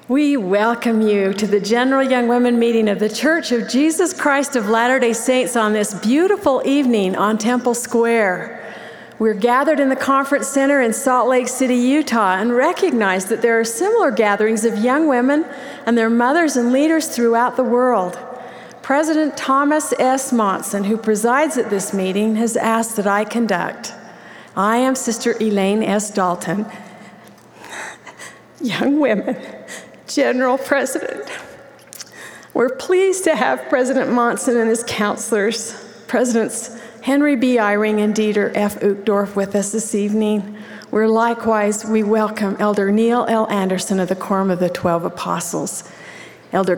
We welcome you to the General Young Women meeting of the Church of Jesus Christ of Latter-day Saints on this beautiful evening on Temple Square. We're gathered in the Conference Center in Salt Lake City, Utah, and recognize that there are similar gatherings of young women and their mothers and leaders throughout the world. President Thomas S. Monson, who presides at this meeting, has asked that I conduct. I am Sister Elaine S. Dalton, Young Women General President. We're pleased to have President Monson and his counselors, Presidents Henry B. Eyring and Dieter F. Uchtdorf, with us this evening. We welcome Elder Neil L. Anderson of the Quorum of the 12 Apostles, Elder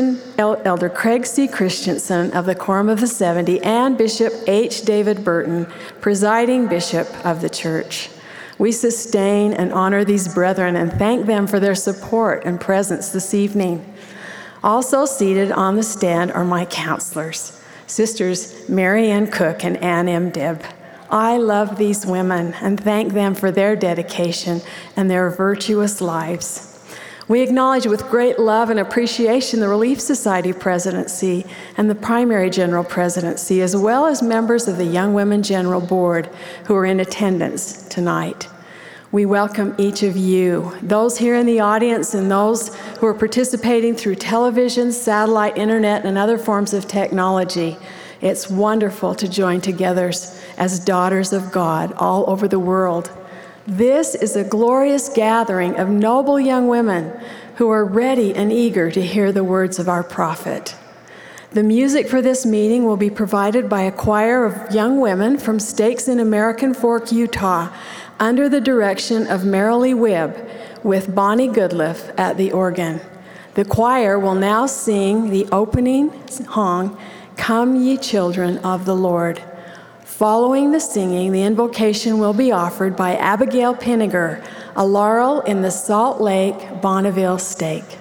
Craig C. Christensen of the Quorum of the 70, and Bishop H. David Burton, presiding bishop of the church. We sustain and honor these brethren and thank them for their support and presence this evening. Also seated on the stand are my counselors, Sisters Mary Ann Cook and Ann M. Dibb. I love these women and thank them for their dedication and their virtuous lives. We acknowledge with great love and appreciation the Relief Society presidency and the primary general presidency, as well as members of the Young Women General Board who are in attendance tonight. We welcome each of you, those here in the audience and those who are participating through television, satellite, internet, and other forms of technology. It's wonderful to join together as daughters of God all over the world. This is a glorious gathering of noble young women who are ready and eager to hear the words of our prophet. The music for this meeting will be provided by a choir of young women from Stakes in American Fork, Utah, under the direction of Marilee Wibb, with Bonnie Goodliff at the organ. The choir will now sing the opening song, "Come Ye Children of the Lord." Following the singing, the invocation will be offered by Abigail Pinniger, a laurel in the Salt Lake Bonneville stake.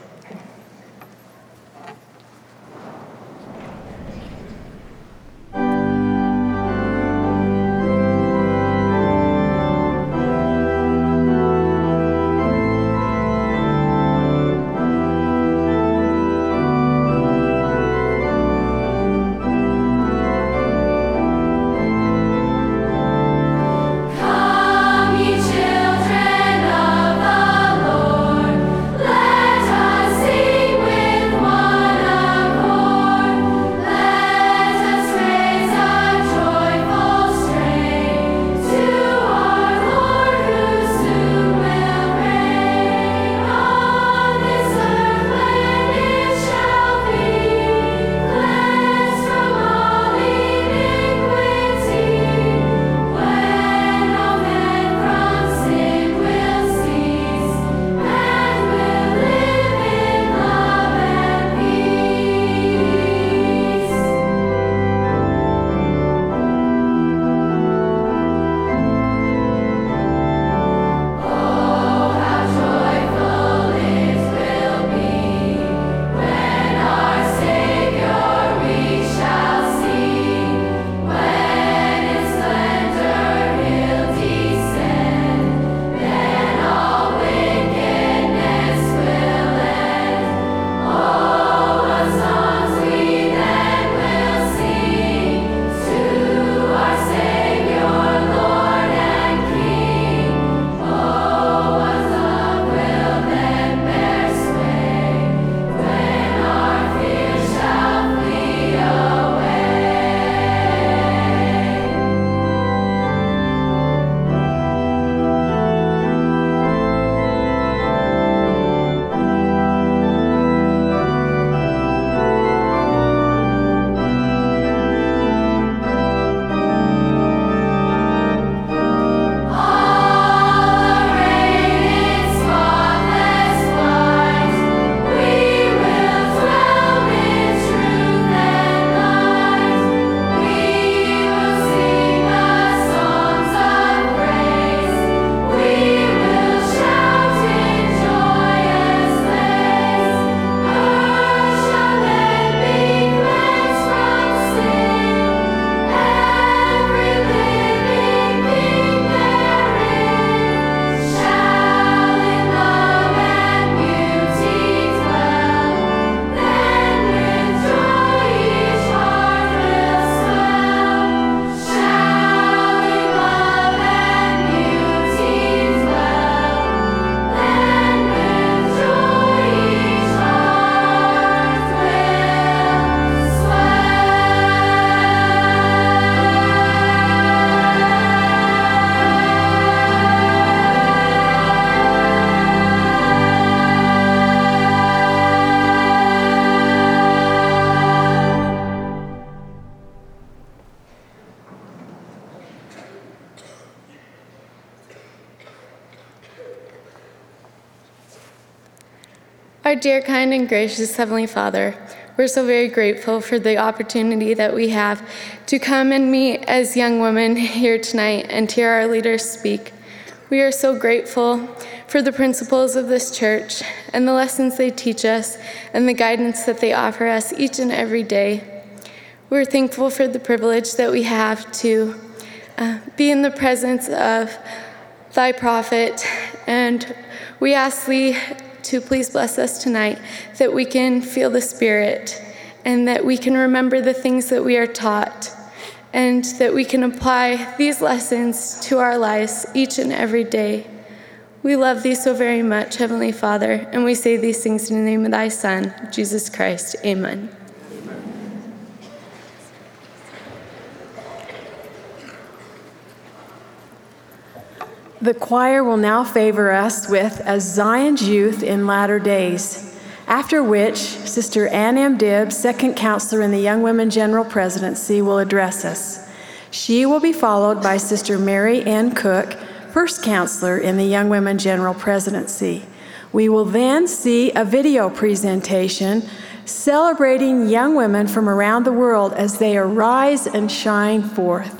Come, ye children of the Lord, let us Our dear, kind, and gracious Heavenly Father, we're so very grateful for the opportunity that we have to come and meet as young women here tonight and hear our leaders speak. We are so grateful for the principles of this church and the lessons they teach us and the guidance that they offer us each and every day. We're thankful for the privilege that we have to be in the presence of thy prophet, and we ask thee to please bless us tonight, that we can feel the Spirit and that we can remember the things that we are taught, and that we can apply these lessons to our lives each and every day. We love thee so very much, Heavenly Father, and we say these things in the name of thy Son, Jesus Christ. Amen. The choir will now favor us with As Zion's Youth in Latter Days, after which Sister Ann M. Dibbs, second counselor in the Young Women General Presidency, will address us. She will be followed by Sister Mary Ann Cook, first counselor in the Young Women General Presidency. We will then see a video presentation celebrating young women from around the world as they arise and shine forth.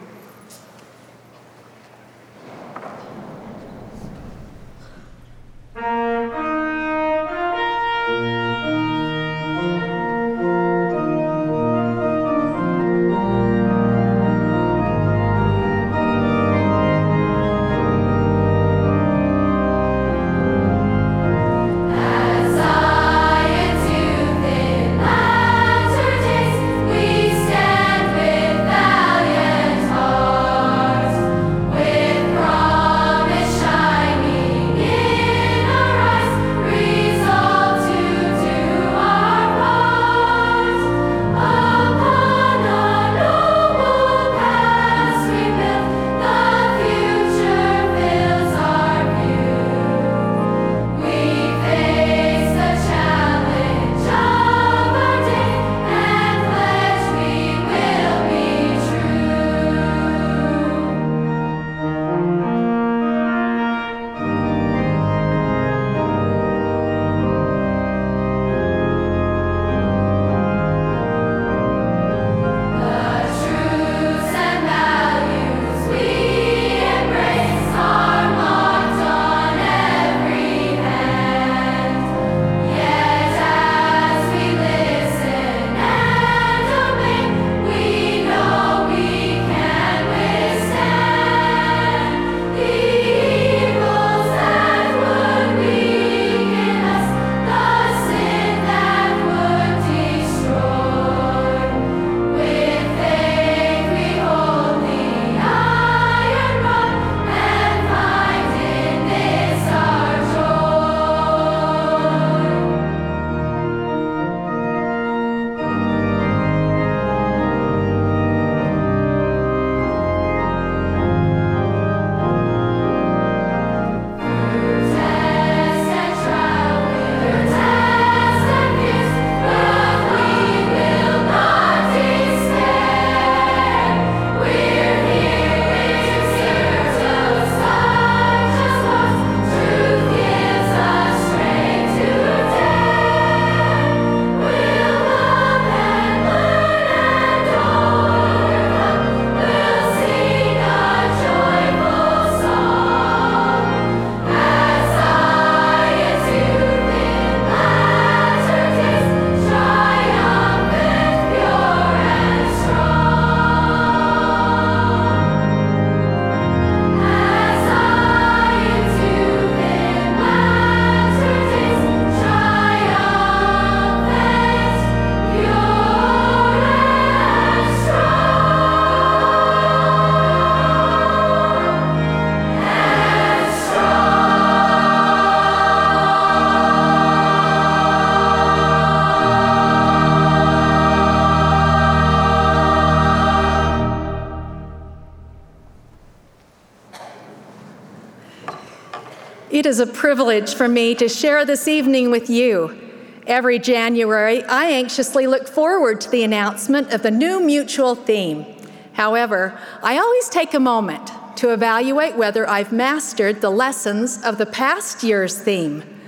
It is a privilege for me to share this evening with you. Every January, I anxiously look forward to the announcement of the new mutual theme. However, I always take a moment to evaluate whether I've mastered the lessons of the past year's theme.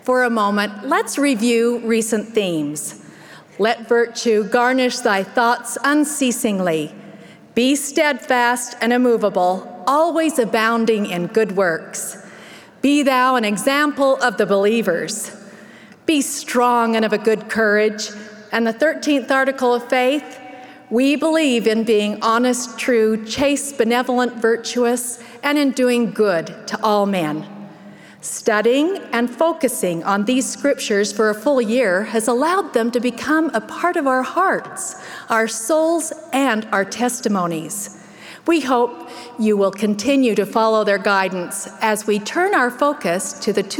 For a moment, let's review recent themes. Let virtue garnish thy thoughts unceasingly. Be steadfast and immovable, always abounding in good works. Be thou an example of the believers. Be strong and of a good courage. And the 13th article of faith, we believe in being honest, true, chaste, benevolent, virtuous, and in doing good to all men. Studying and focusing on these scriptures for a full year has allowed them to become a part of our hearts, our souls, and our testimonies. We hope you will continue to follow their guidance as we turn our focus to the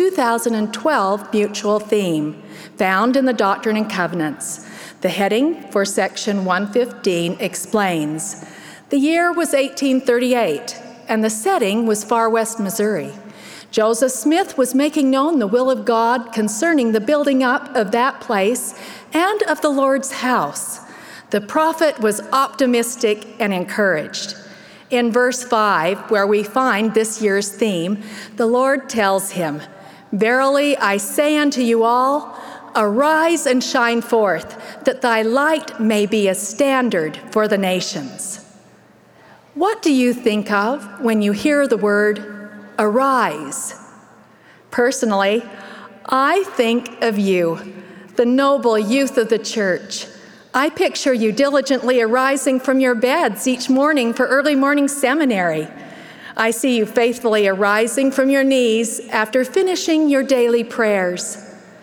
2012 mutual theme found in the Doctrine and Covenants. The heading for section 115 explains, the year was 1838, and the setting was Far West, Missouri. Joseph Smith was making known the will of God concerning the building up of that place and of the Lord's house. The prophet was optimistic and encouraged. In verse 5, where we find this year's theme, the Lord tells him, "Verily I say unto you all, arise and shine forth, that thy light may be a standard for the nations." What do you think of when you hear the word arise? Personally, I think of you, the noble youth of the church. I picture you diligently arising from your beds each morning for early morning seminary. I see you faithfully arising from your knees after finishing your daily prayers.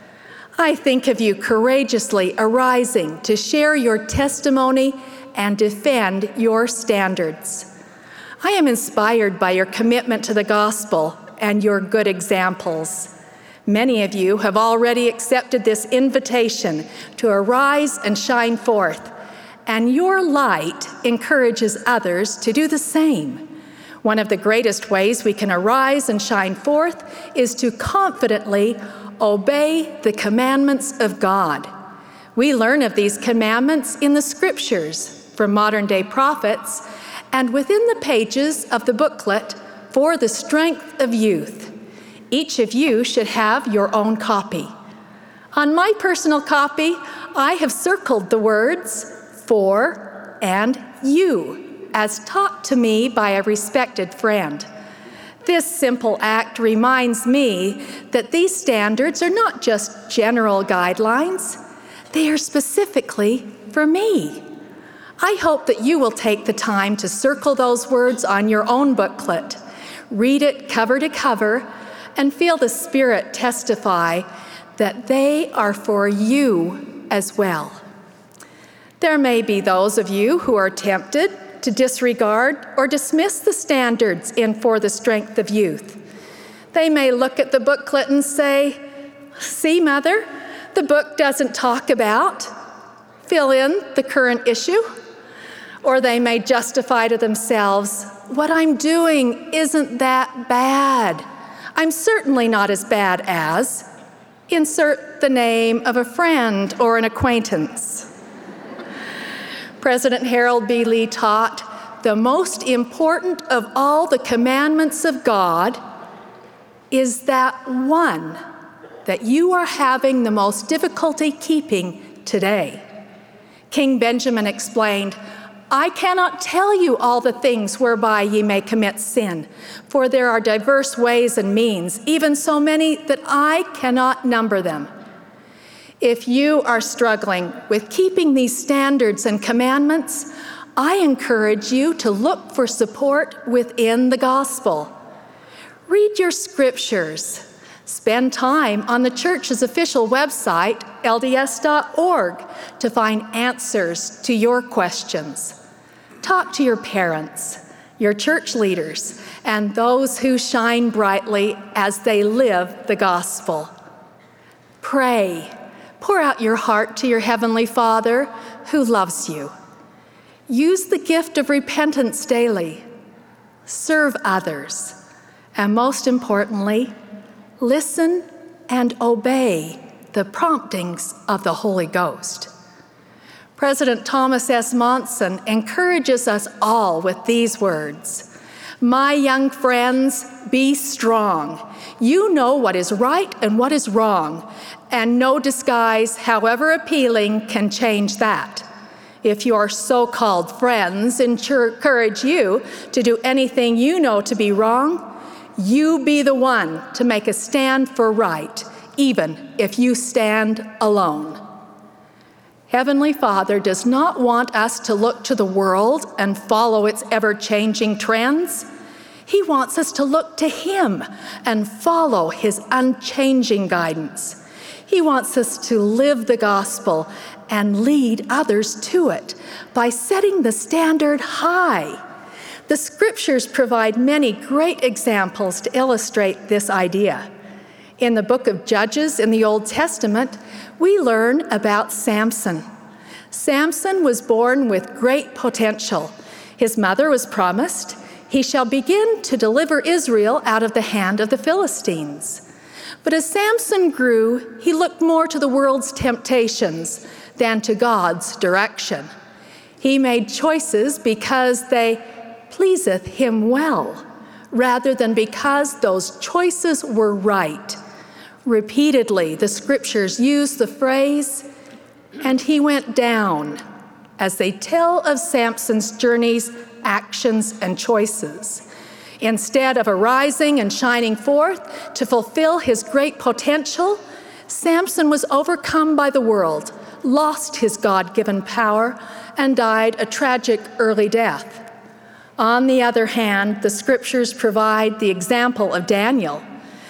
I think of you courageously arising to share your testimony and defend your standards. I am inspired by your commitment to the gospel and your good examples. Many of you have already accepted this invitation to arise and shine forth, and your light encourages others to do the same. One of the greatest ways we can arise and shine forth is to confidently obey the commandments of God. We learn of these commandments in the scriptures from modern-day prophets and within the pages of the booklet For the Strength of Youth. Each of you should have your own copy. On my personal copy, I have circled the words for and you, as taught to me by a respected friend. This simple act reminds me that these standards are not just general guidelines, they are specifically for me. I hope that you will take the time to circle those words on your own booklet, read it cover to cover, and feel the Spirit testify that they are for you as well. There may be those of you who are tempted to disregard or dismiss the standards in For the Strength of Youth. They may look at the booklet and say, "See, Mother, the book doesn't talk about," fill in the current issue. Or they may justify to themselves, "What I'm doing isn't that bad. I'm certainly not as bad as," insert the name of a friend or an acquaintance. President Harold B. Lee taught, the most important of all the commandments of God is that one that you are having the most difficulty keeping today. King Benjamin explained, "I cannot tell you all the things whereby ye may commit sin, for there are diverse ways and means, even so many that I cannot number them." If you are struggling with keeping these standards and commandments, I encourage you to look for support within the gospel. Read your scriptures. Spend time on the church's official website, lds.org, to find answers to your questions. Talk to your parents, your church leaders, and those who shine brightly as they live the gospel. Pray. Pour out your heart to your Heavenly Father who loves you. Use the gift of repentance daily. Serve others. And most importantly, listen and obey the promptings of the Holy Ghost. President Thomas S. Monson encourages us all with these words, "My young friends, be strong. You know what is right and what is wrong, and no disguise, however appealing, can change that. If your so-called friends encourage you to do anything you know to be wrong, you be the one to make a stand for right, even if you stand alone. Heavenly Father does not want us to look to the world and follow its ever-changing trends. He wants us to look to Him and follow His unchanging guidance. He wants us to live the gospel and lead others to it by setting the standard high. The scriptures provide many great examples to illustrate this idea. In the book of Judges in the Old Testament, we learn about Samson. Samson was born with great potential. His mother was promised, "He shall begin to deliver Israel out of the hand of the Philistines." But as Samson grew, he looked more to the world's temptations than to God's direction. He made choices because they pleaseth him well, rather than because those choices were right. Repeatedly, the scriptures use the phrase, "and he went down," as they tell of Samson's journeys, actions, and choices. Instead of arising and shining forth to fulfill his great potential, Samson was overcome by the world, lost his God-given power, and died a tragic early death. On the other hand, the scriptures provide the example of Daniel.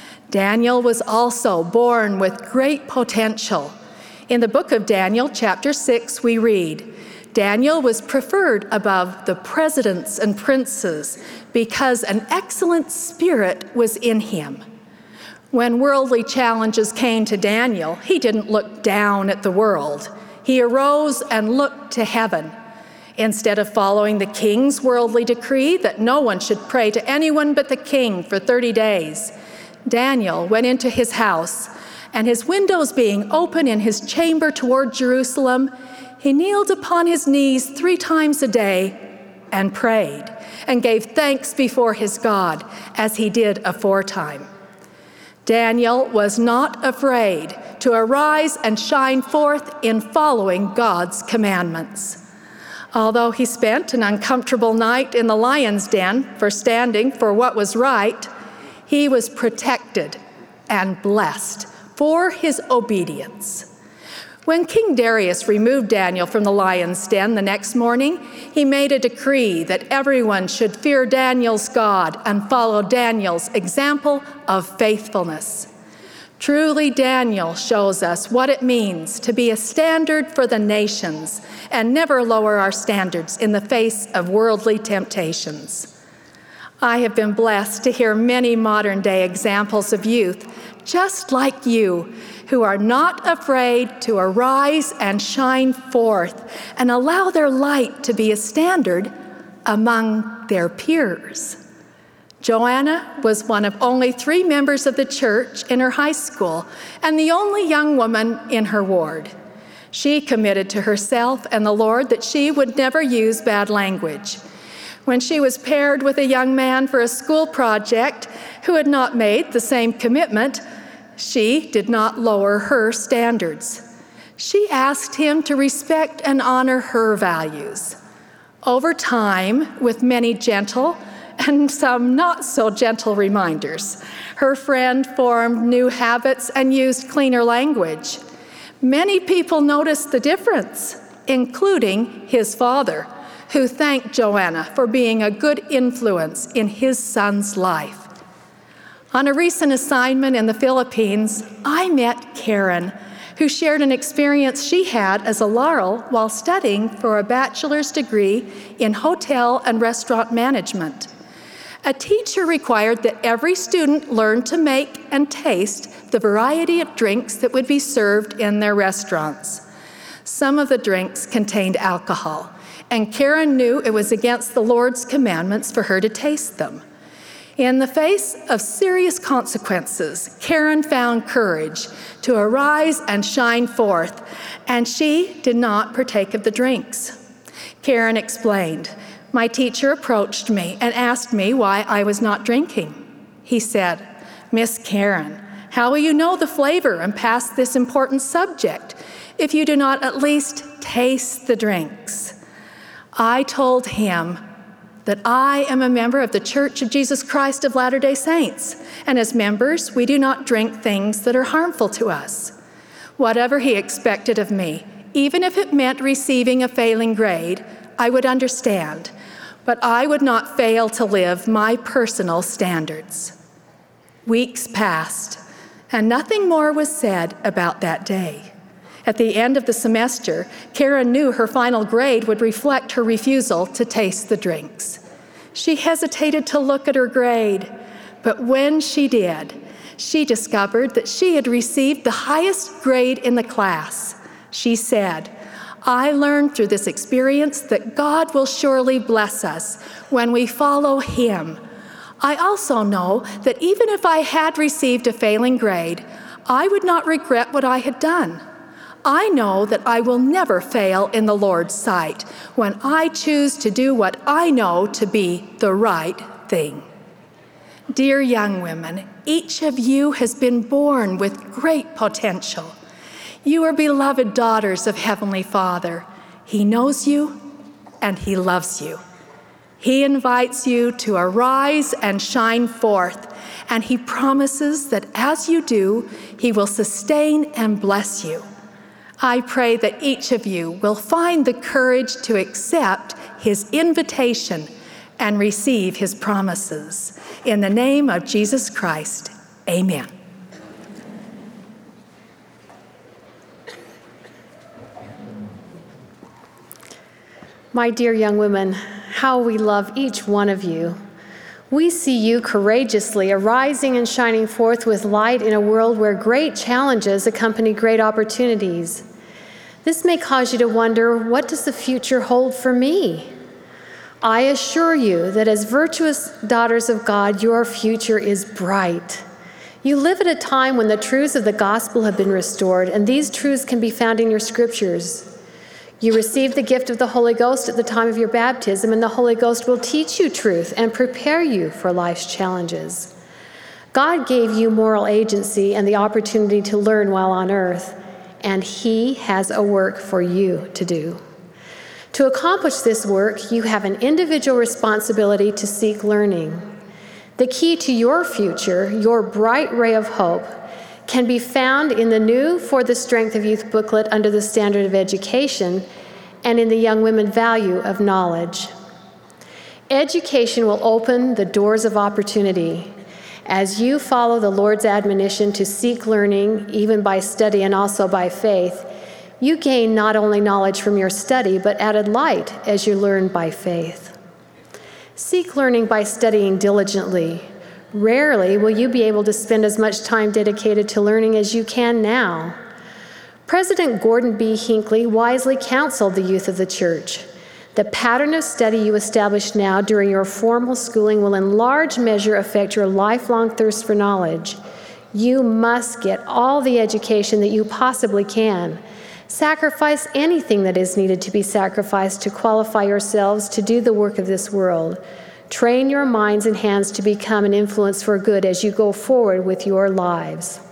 Daniel was also born with great potential. In the book of Daniel, chapter 6, we read, Daniel was preferred above the presidents and princes because an excellent spirit was in him. When worldly challenges came to Daniel, he didn't look down at the world. He arose and looked to heaven. Instead of following the king's worldly decree that no one should pray to anyone but the king for 30 days, Daniel went into his house, and his windows being open in his chamber toward Jerusalem, he kneeled upon his knees 3 times a day and prayed and gave thanks before his God as he did aforetime. Daniel was not afraid to arise and shine forth in following God's commandments. Although he spent an uncomfortable night in the lion's den for standing for what was right, he was protected and blessed for his obedience. When King Darius removed Daniel from the lion's den the next morning, he made a decree that everyone should fear Daniel's God and follow Daniel's example of faithfulness. Truly, Daniel shows us what it means to be a standard for the nations and never lower our standards in the face of worldly temptations. I have been blessed to hear many modern-day examples of youth just like you, who are not afraid to arise and shine forth and allow their light to be a standard among their peers. Joanna was one of only 3 members of the church in her high school and the only young woman in her ward. She committed to herself and the Lord that she would never use bad language. When she was paired with a young man for a school project who had not made the same commitment, she did not lower her standards. She asked him to respect and honor her values. Over time, with many gentle and some not so gentle reminders, her friend formed new habits and used cleaner language. Many people noticed the difference, including his father, who thanked Joanna for being a good influence in his son's life. On a recent assignment in the Philippines, I met Karen, who shared an experience she had as a Laurel while studying for a bachelor's degree in hotel and restaurant management. A teacher required that every student learn to make and taste the variety of drinks that would be served in their restaurants. Some of the drinks contained alcohol, and Karen knew it was against the Lord's commandments for her to taste them. In the face of serious consequences, Karen found courage to arise and shine forth, and she did not partake of the drinks. Karen explained, "My teacher approached me and asked me why I was not drinking. He said, Miss Karen, how will you know the flavor and pass this important subject if you do not at least taste the drinks? I told him that I am a member of the Church of Jesus Christ of Latter-day Saints, and as members, we do not drink things that are harmful to us. Whatever he expected of me, even if it meant receiving a failing grade, I would understand, but I would not fail to live my personal standards. Weeks passed, and nothing more was said about that day. At the end of the semester, Karen knew her final grade would reflect her refusal to taste the drinks. She hesitated to look at her grade, but when she did, she discovered that she had received the highest grade in the class. She said, "I learned through this experience that God will surely bless us when we follow Him. I also know that even if I had received a failing grade, I would not regret what I had done. I know that I will never fail in the Lord's sight when I choose to do what I know to be the right thing." Dear young women, each of you has been born with great potential. You are beloved daughters of Heavenly Father. He knows you and He loves you. He invites you to arise and shine forth, and He promises that as you do, He will sustain and bless you. I pray that each of you will find the courage to accept His invitation and receive His promises. In the name of Jesus Christ, amen. My dear young women, how we love each one of you. We see you courageously arising and shining forth with light in a world where great challenges accompany great opportunities. This may cause you to wonder, what does the future hold for me? I assure you that as virtuous daughters of God, your future is bright. You live at a time when the truths of the gospel have been restored, and these truths can be found in your scriptures. You received the gift of the Holy Ghost at the time of your baptism, and the Holy Ghost will teach you truth and prepare you for life's challenges. God gave you moral agency and the opportunity to learn while on earth, and He has a work for you to do. To accomplish this work, you have an individual responsibility to seek learning. The key to your future, your bright ray of hope, can be found in the new For the Strength of Youth booklet under the Standard of Education and in the Young Women Value of Knowledge. Education will open the doors of opportunity. As you follow the Lord's admonition to seek learning, even by study and also by faith, you gain not only knowledge from your study, but added light as you learn by faith. Seek learning by studying diligently. Rarely will you be able to spend as much time dedicated to learning as you can now. President Gordon B. Hinckley wisely counseled the youth of the church. The pattern of study you establish now during your formal schooling will in large measure affect your lifelong thirst for knowledge. You must get all the education that you possibly can. Sacrifice anything that is needed to be sacrificed to qualify yourselves to do the work of this world. Train your minds and hands to become an influence for good as you go forward with your lives.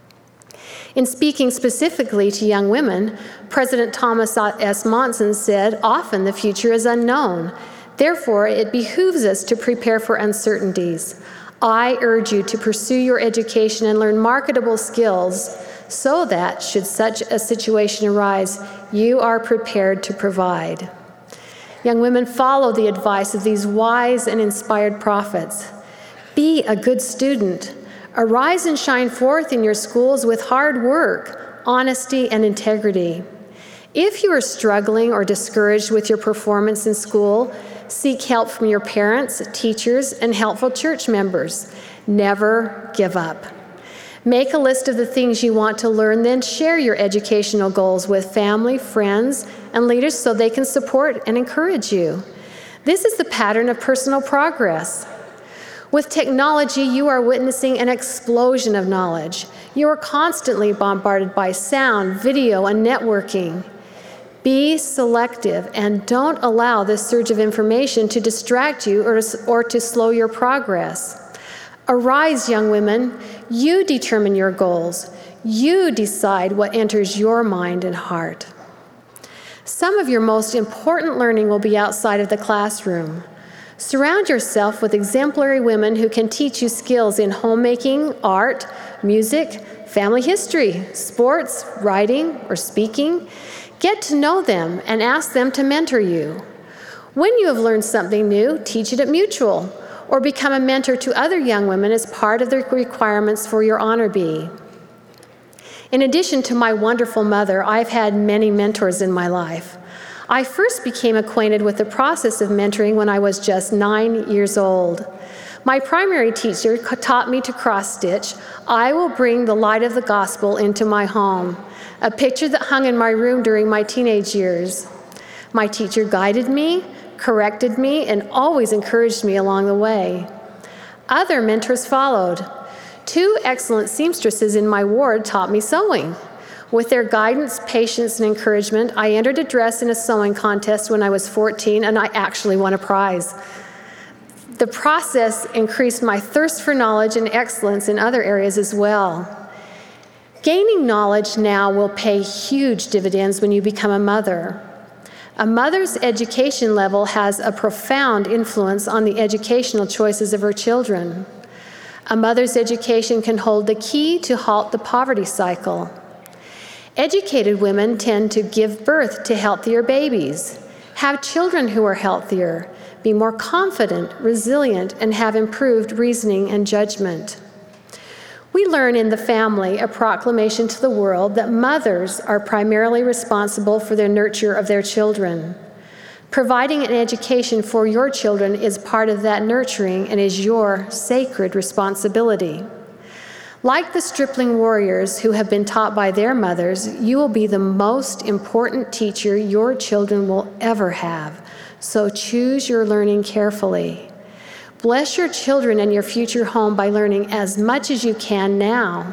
In speaking specifically to young women, President Thomas S. Monson said, "Often the future is unknown. Therefore, it behooves us to prepare for uncertainties. I urge you to pursue your education and learn marketable skills so that, should such a situation arise, you are prepared to provide." Young women, follow the advice of these wise and inspired prophets. Be a good student. Arise and shine forth in your schools with hard work, honesty, and integrity. If you are struggling or discouraged with your performance in school, seek help from your parents, teachers, and helpful church members. Never give up. Make a list of the things you want to learn, then share your educational goals with family, friends, and leaders so they can support and encourage you. This is the pattern of personal progress. With technology, you are witnessing an explosion of knowledge. You are constantly bombarded by sound, video, and networking. Be selective and don't allow this surge of information to distract you or to slow your progress. Arise, young women. You determine your goals. You decide what enters your mind and heart. Some of your most important learning will be outside of the classroom. Surround yourself with exemplary women who can teach you skills in homemaking, art, music, family history, sports, writing, or speaking. Get to know them and ask them to mentor you. When you have learned something new, teach it at Mutual, or become a mentor to other young women as part of the requirements for your Honor Bee. In addition to my wonderful mother, I've had many mentors in my life. I first became acquainted with the process of mentoring when I was just 9 years old. My primary teacher taught me to cross-stitch, "I will bring the light of the gospel into my home," a picture that hung in my room during my teenage years. My teacher guided me, corrected me, and always encouraged me along the way. Other mentors followed. 2 excellent seamstresses in my ward taught me sewing. With their guidance, patience, and encouragement, I entered a dress in a sewing contest when I was 14, and I actually won a prize. The process increased my thirst for knowledge and excellence in other areas as well. Gaining knowledge now will pay huge dividends when you become a mother. A mother's education level has a profound influence on the educational choices of her children. A mother's education can hold the key to halt the poverty cycle. Educated women tend to give birth to healthier babies, have children who are healthier, be more confident, resilient, and have improved reasoning and judgment. We learn in the family a proclamation to the world that mothers are primarily responsible for the nurture of their children. Providing an education for your children is part of that nurturing and is your sacred responsibility. Like the stripling warriors who have been taught by their mothers, you will be the most important teacher your children will ever have, so choose your learning carefully. Bless your children and your future home by learning as much as you can now.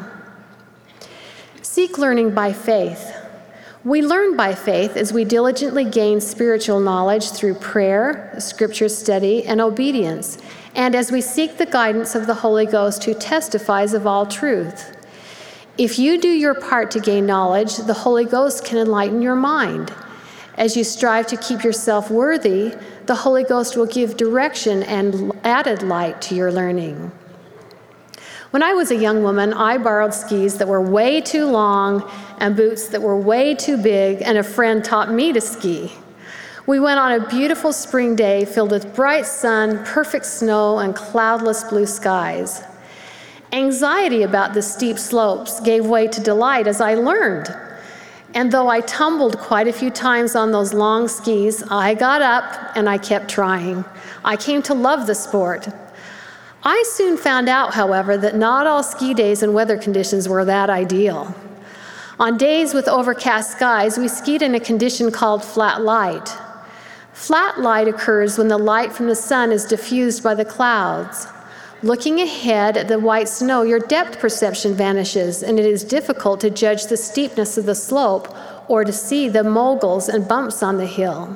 Seek learning by faith. We learn by faith as we diligently gain spiritual knowledge through prayer, scripture study, and obedience, and as we seek the guidance of the Holy Ghost who testifies of all truth. If you do your part to gain knowledge, the Holy Ghost can enlighten your mind. As you strive to keep yourself worthy, the Holy Ghost will give direction and added light to your learning. When I was a young woman, I borrowed skis that were way too long and boots that were way too big, and a friend taught me to ski. We went on a beautiful spring day filled with bright sun, perfect snow, and cloudless blue skies. Anxiety about the steep slopes gave way to delight as I learned. And though I tumbled quite a few times on those long skis, I got up and I kept trying. I came to love the sport. I soon found out, however, that not all ski days and weather conditions were that ideal. On days with overcast skies, we skied in a condition called flat light. Flat light occurs when the light from the sun is diffused by the clouds. Looking ahead at the white snow, your depth perception vanishes, and it is difficult to judge the steepness of the slope or to see the moguls and bumps on the hill.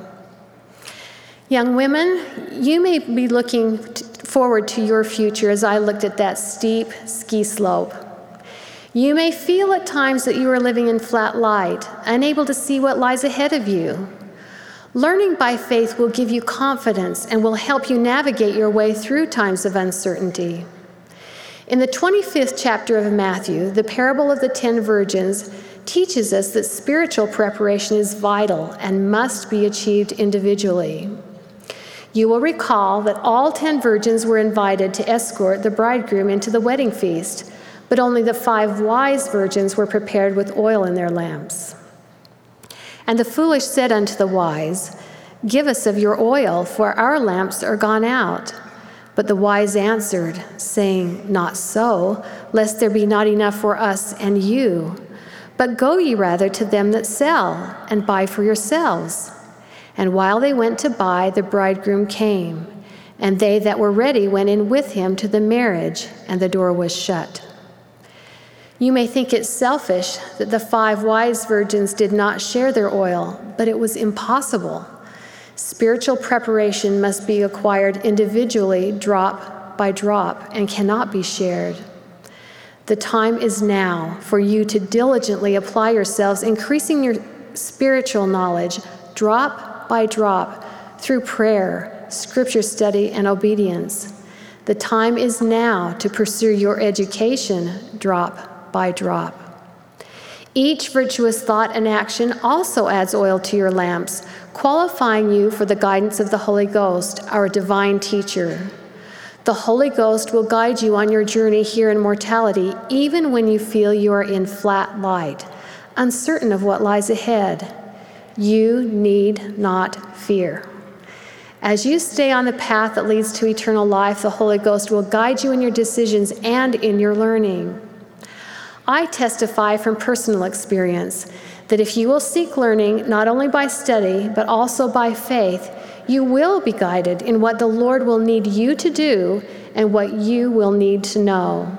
Young women, you may be looking forward to your future as I looked at that steep ski slope. You may feel at times that you are living in flat light, unable to see what lies ahead of you. Learning by faith will give you confidence and will help you navigate your way through times of uncertainty. In the 25th chapter of Matthew, the parable of the 10 virgins teaches us that spiritual preparation is vital and must be achieved individually. You will recall that all 10 virgins were invited to escort the bridegroom into the wedding feast, but only the 5 wise virgins were prepared with oil in their lamps. And the foolish said unto the wise, Give us of your oil, for our lamps are gone out. But the wise answered, saying, Not so, lest there be not enough for us and you. But go ye rather to them that sell, and buy for yourselves. And while they went to buy, the bridegroom came, and they that were ready went in with him to the marriage, and the door was shut. You may think it selfish that the 5 wise virgins did not share their oil, but it was impossible. Spiritual preparation must be acquired individually, drop drop by drop and cannot be shared. The time is now for you to diligently apply yourselves, increasing your spiritual knowledge drop by drop through prayer, scripture study, and obedience. The time is now to pursue your education drop by drop. Each virtuous thought and action also adds oil to your lamps, qualifying you for the guidance of the Holy Ghost, our divine teacher. The Holy Ghost will guide you on your journey here in mortality, even when you feel you are in flat light, uncertain of what lies ahead. You need not fear. As you stay on the path that leads to eternal life, the Holy Ghost will guide you in your decisions and in your learning. I testify from personal experience that if you will seek learning not only by study, but also by faith, you will be guided in what the Lord will need you to do and what you will need to know.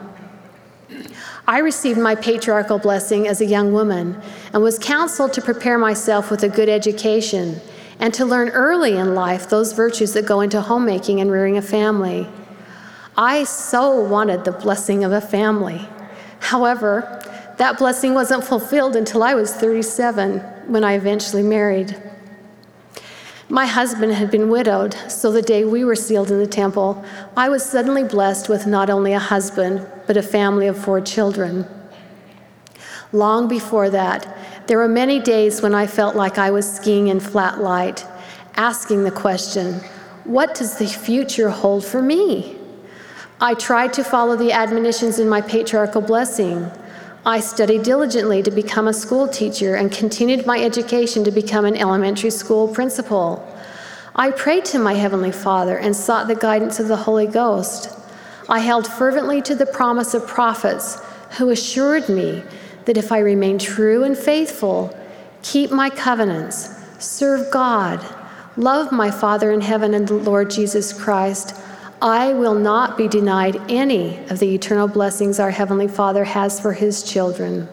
I received my patriarchal blessing as a young woman and was counseled to prepare myself with a good education and to learn early in life those virtues that go into homemaking and rearing a family. I so wanted the blessing of a family. However, that blessing wasn't fulfilled until I was 37, when I eventually married. My husband had been widowed, so the day we were sealed in the temple, I was suddenly blessed with not only a husband, but a family of 4 children. Long before that, there were many days when I felt like I was skiing in flat light, asking the question, what does the future hold for me? I tried to follow the admonitions in my patriarchal blessing. I studied diligently to become a school teacher and continued my education to become an elementary school principal. I prayed to my Heavenly Father and sought the guidance of the Holy Ghost. I held fervently to the promise of prophets who assured me that if I remain true and faithful, keep my covenants, serve God, love my Father in heaven and the Lord Jesus Christ, I will not be denied any of the eternal blessings our Heavenly Father has for His children.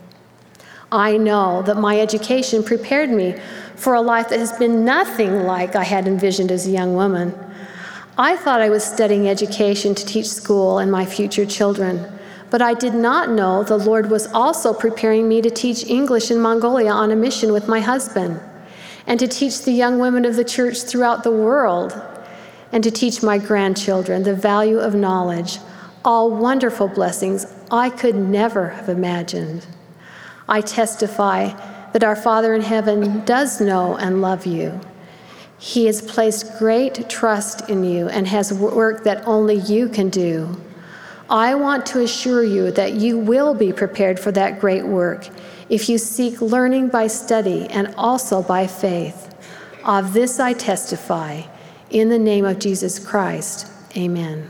I know that my education prepared me for a life that has been nothing like I had envisioned as a young woman. I thought I was studying education to teach school and my future children, but I did not know the Lord was also preparing me to teach English in Mongolia on a mission with my husband, and to teach the young women of the church throughout the world, and to teach my grandchildren the value of knowledge, all wonderful blessings I could never have imagined. I testify that our Father in heaven does know and love you. He has placed great trust in you and has work that only you can do. I want to assure you that you will be prepared for that great work if you seek learning by study and also by faith. Of this I testify. In the name of Jesus Christ, amen.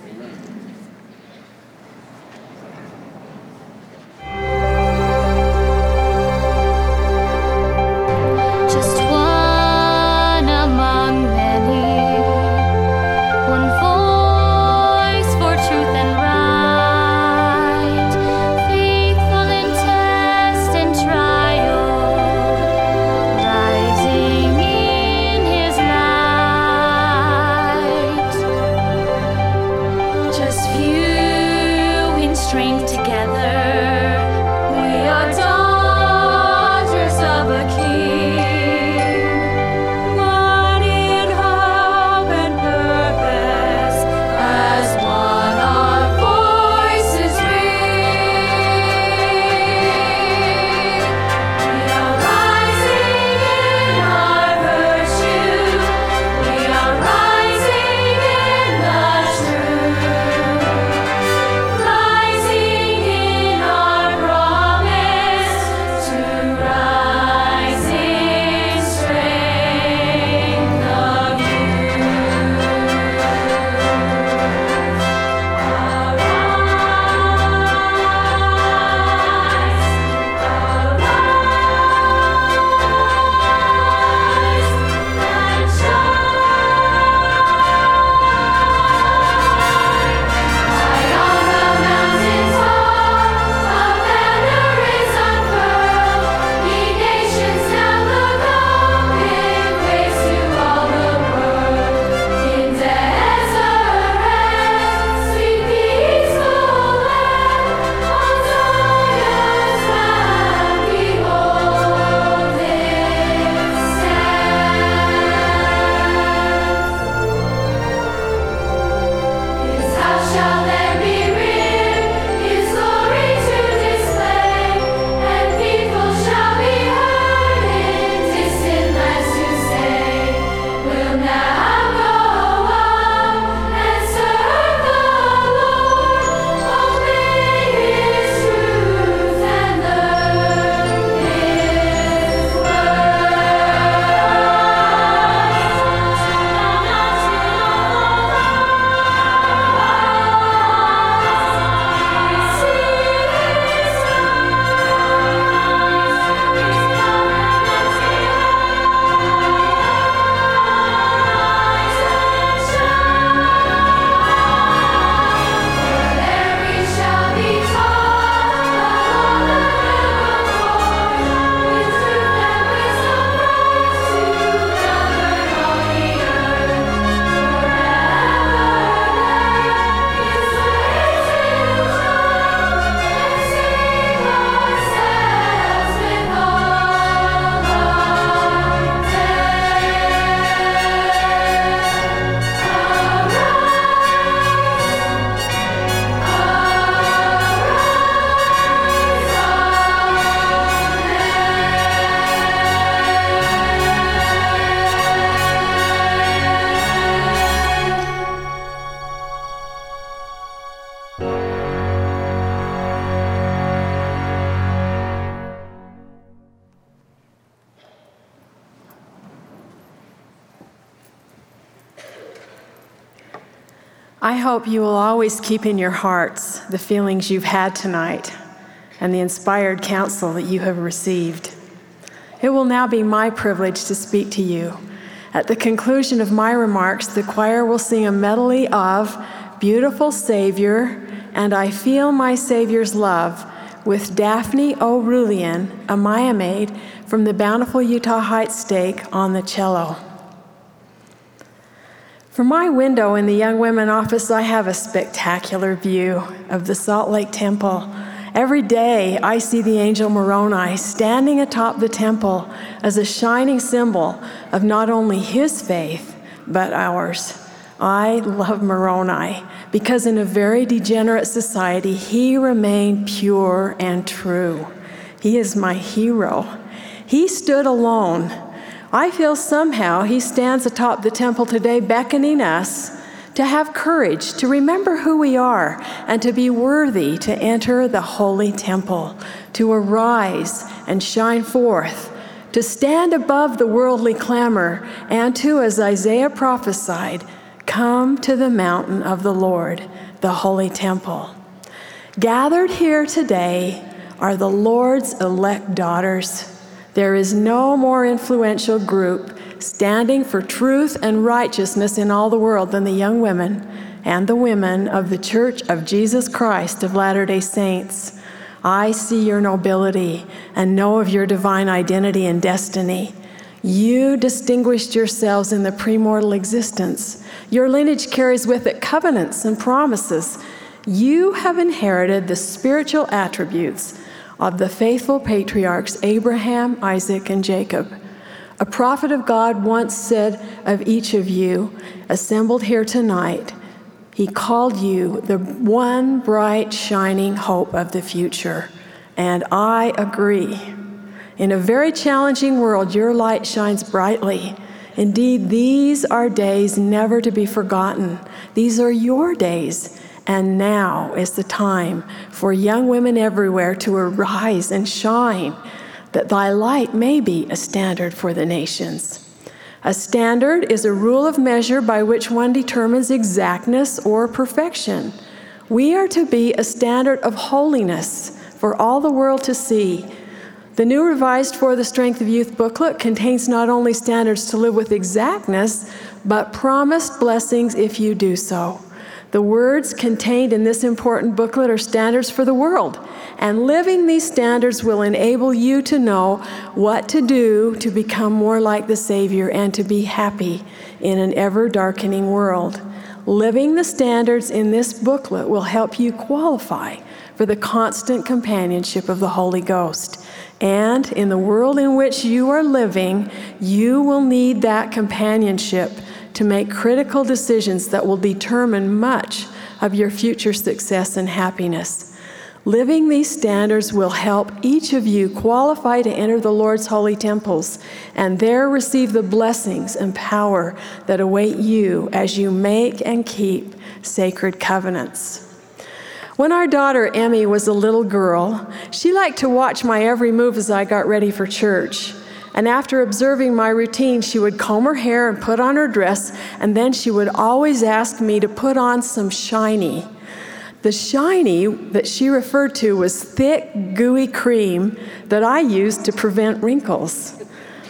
Just one among many, one voice for truth and right, faithful in test and trial, rising in His light. I hope you will always keep in your hearts the feelings you've had tonight and the inspired counsel that you have received. It will now be my privilege to speak to you. At the conclusion of my remarks, the choir will sing a medley of Beautiful Savior and I Feel My Savior's Love with Daphne O'Rulian, a Maya maid from the Bountiful Utah Heights Stake, on the cello. From my window in the young women office, I have a spectacular view of the Salt Lake Temple. Every day, I see the angel Moroni standing atop the temple as a shining symbol of not only his faith, but ours. I love Moroni because in a very degenerate society, he remained pure and true. He is my hero. He stood alone. I feel somehow he stands atop the temple today beckoning us to have courage, to remember who we are, and to be worthy to enter the holy temple, to arise and shine forth, to stand above the worldly clamor, and to, as Isaiah prophesied, come to the mountain of the Lord, the holy temple. Gathered here today are the Lord's elect daughters. There is no more influential group standing for truth and righteousness in all the world than the young women and the women of the Church of Jesus Christ of Latter-day Saints. I see your nobility and know of your divine identity and destiny. You distinguished yourselves in the premortal existence. Your lineage carries with it covenants and promises. You have inherited the spiritual attributes of the faithful patriarchs Abraham, Isaac, and Jacob. A prophet of God once said of each of you assembled here tonight, he called you the one bright, shining hope of the future. And I agree. In a very challenging world, your light shines brightly. Indeed, these are days never to be forgotten. These are your days. And now is the time for young women everywhere to arise and shine, that thy light may be a standard for the nations. A standard is a rule of measure by which one determines exactness or perfection. We are to be a standard of holiness for all the world to see. The new Revised For the Strength of Youth booklet contains not only standards to live with exactness, but promised blessings if you do so. The words contained in this important booklet are standards for the world, and living these standards will enable you to know what to do to become more like the Savior and to be happy in an ever-darkening world. Living the standards in this booklet will help you qualify for the constant companionship of the Holy Ghost. And in the world in which you are living, you will need that companionship to make critical decisions that will determine much of your future success and happiness. Living these standards will help each of you qualify to enter the Lord's holy temples and there receive the blessings and power that await you as you make and keep sacred covenants. When our daughter Emmy was a little girl, she liked to watch my every move as I got ready for church. And after observing my routine, she would comb her hair and put on her dress, and then she would always ask me to put on some shiny. The shiny that she referred to was thick, gooey cream that I used to prevent wrinkles.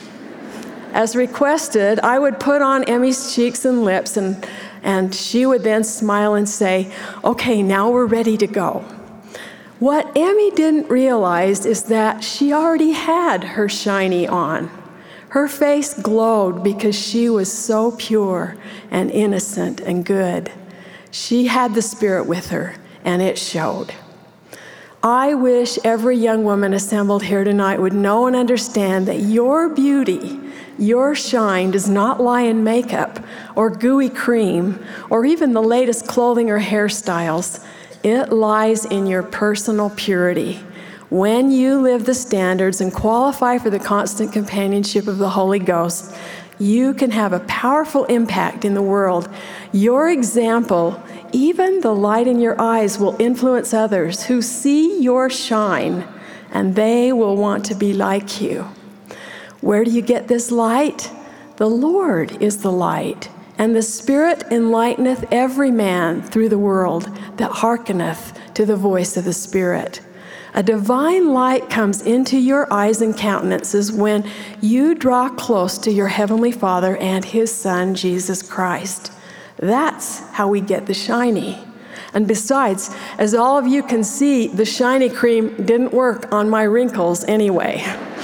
As requested, I would put on Emmy's cheeks and lips, and she would then smile and say, "Okay, now we're ready to go." What Emmy didn't realize is that she already had her shiny on. Her face glowed because she was so pure and innocent and good. She had the Spirit with her, and it showed. I wish every young woman assembled here tonight would know and understand that your beauty, your shine does not lie in makeup or gooey cream or even the latest clothing or hairstyles. It lies in your personal purity. When you live the standards and qualify for the constant companionship of the Holy Ghost, you can have a powerful impact in the world. Your example, even the light in your eyes, will influence others who see your shine, and they will want to be like you. Where do you get this light? The Lord is the light, And the Spirit enlighteneth every man through the world that hearkeneth to the voice of the Spirit. A divine light comes into your eyes and countenances when you draw close to your Heavenly Father and His Son, Jesus Christ. That's how we get the shiny. And besides, as all of you can see, the shiny cream didn't work on my wrinkles anyway.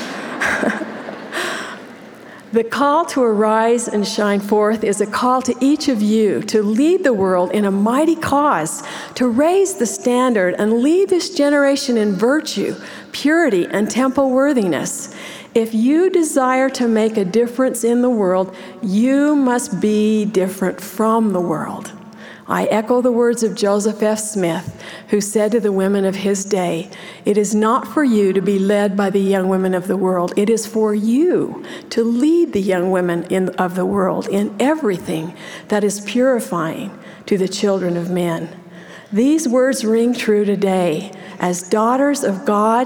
The call to arise and shine forth is a call to each of you to lead the world in a mighty cause, to raise the standard and lead this generation in virtue, purity, and temple worthiness. If you desire to make a difference in the world, you must be different from the world. I echo the words of Joseph F. Smith, who said to the women of his day, "It is not for you to be led by the young women of the world. It is for you to lead the young women of the world in everything that is purifying to the children of men." These words ring true today. As daughters of God,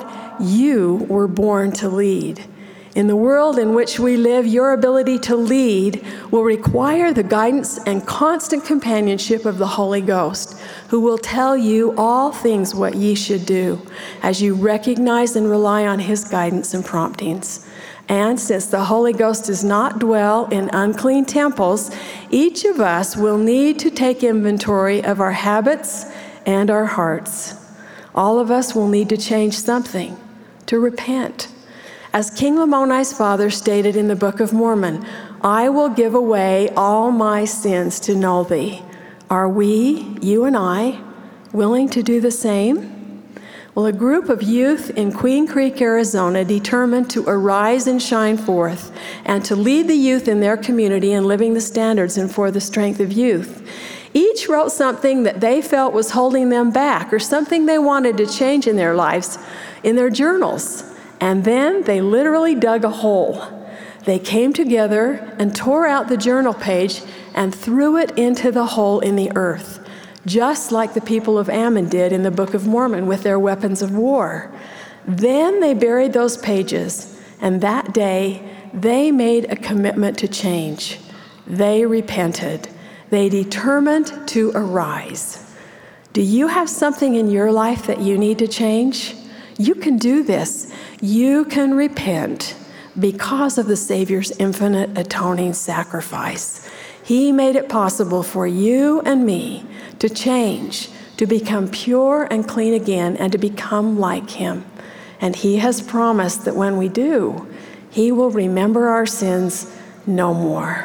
you were born to lead. In the world in which we live, your ability to lead will require the guidance and constant companionship of the Holy Ghost, who will tell you all things what ye should do, as you recognize and rely on His guidance and promptings. And since the Holy Ghost does not dwell in unclean temples, each of us will need to take inventory of our habits and our hearts. All of us will need to change something, to repent. As King Lamoni's father stated in the Book of Mormon, "I will give away all my sins to know thee." Are we, you and I, willing to do the same? Well, a group of youth in Queen Creek, Arizona, determined to arise and shine forth and to lead the youth in their community in living the standards and for the strength of youth. Each wrote something that they felt was holding them back or something they wanted to change in their lives in their journals. And then they literally dug a hole. They came together and tore out the journal page and threw it into the hole in the earth, just like the people of Ammon did in the Book of Mormon with their weapons of war. Then they buried those pages, and that day they made a commitment to change. They repented. They determined to arise. Do you have something in your life that you need to change? You can do this. You can repent because of the Savior's infinite atoning sacrifice. He made it possible for you and me to change, to become pure and clean again, and to become like Him. And He has promised that when we do, He will remember our sins no more.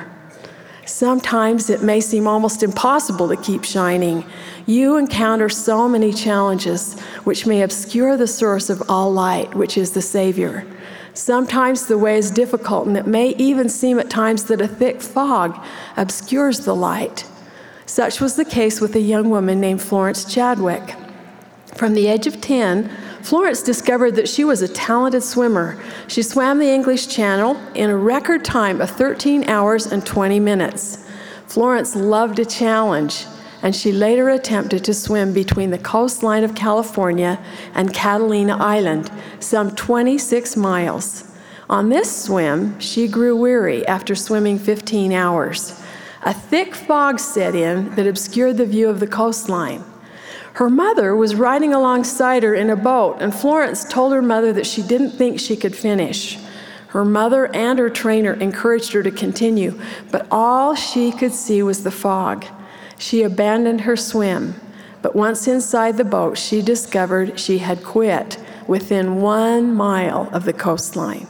Sometimes it may seem almost impossible to keep shining. You encounter so many challenges which may obscure the source of all light, which is the Savior. Sometimes the way is difficult, and it may even seem at times that a thick fog obscures the light. Such was the case with a young woman named Florence Chadwick. From the age of 10, Florence discovered that she was a talented swimmer. She swam the English Channel in a record time of 13 hours and 20 minutes. Florence loved a challenge, and she later attempted to swim between the coastline of California and Catalina Island, some 26 miles. On this swim, she grew weary after swimming 15 hours. A thick fog set in that obscured the view of the coastline. Her mother was riding alongside her in a boat, and Florence told her mother that she didn't think she could finish. Her mother and her trainer encouraged her to continue, but all she could see was the fog. She abandoned her swim, but once inside the boat, she discovered she had quit within 1 mile of the coastline.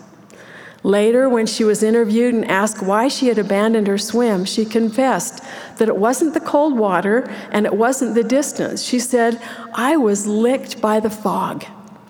Later, when she was interviewed and asked why she had abandoned her swim, she confessed that it wasn't the cold water and it wasn't the distance. She said, "I was licked by the fog."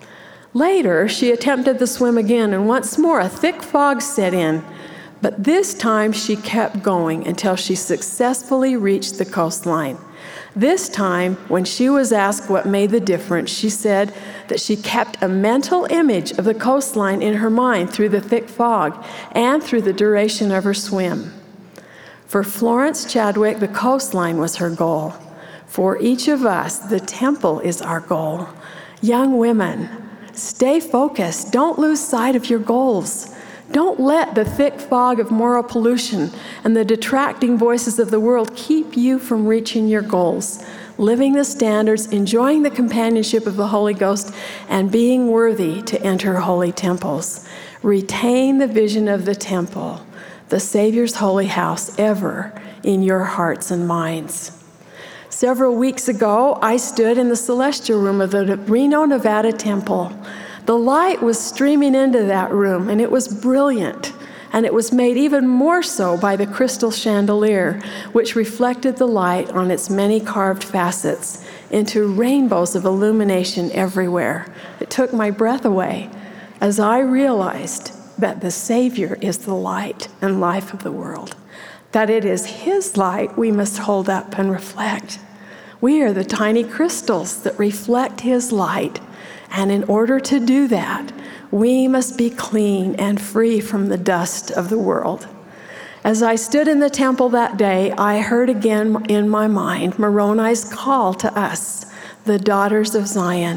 Later, she attempted the swim again, and once more a thick fog set in. But this time she kept going until she successfully reached the coastline. This time, when she was asked what made the difference, she said that she kept a mental image of the coastline in her mind through the thick fog and through the duration of her swim. For Florence Chadwick, the coastline was her goal. For each of us, the temple is our goal. Young women, stay focused. Don't lose sight of your goals. Don't let the thick fog of moral pollution and the detracting voices of the world keep you from reaching your goals, living the standards, enjoying the companionship of the Holy Ghost, and being worthy to enter holy temples. Retain the vision of the temple, the Savior's holy house, ever in your hearts and minds. Several weeks ago, I stood in the celestial room of the Reno, Nevada temple. The light was streaming into that room, and it was brilliant, and it was made even more so by the crystal chandelier, which reflected the light on its many carved facets into rainbows of illumination everywhere. It took my breath away as I realized that the Savior is the light and life of the world, that it is His light we must hold up and reflect. We are the tiny crystals that reflect His light. And in order to do that, we must be clean and free from the dust of the world. As I stood in the temple that day, I heard again in my mind Moroni's call to us, the daughters of Zion.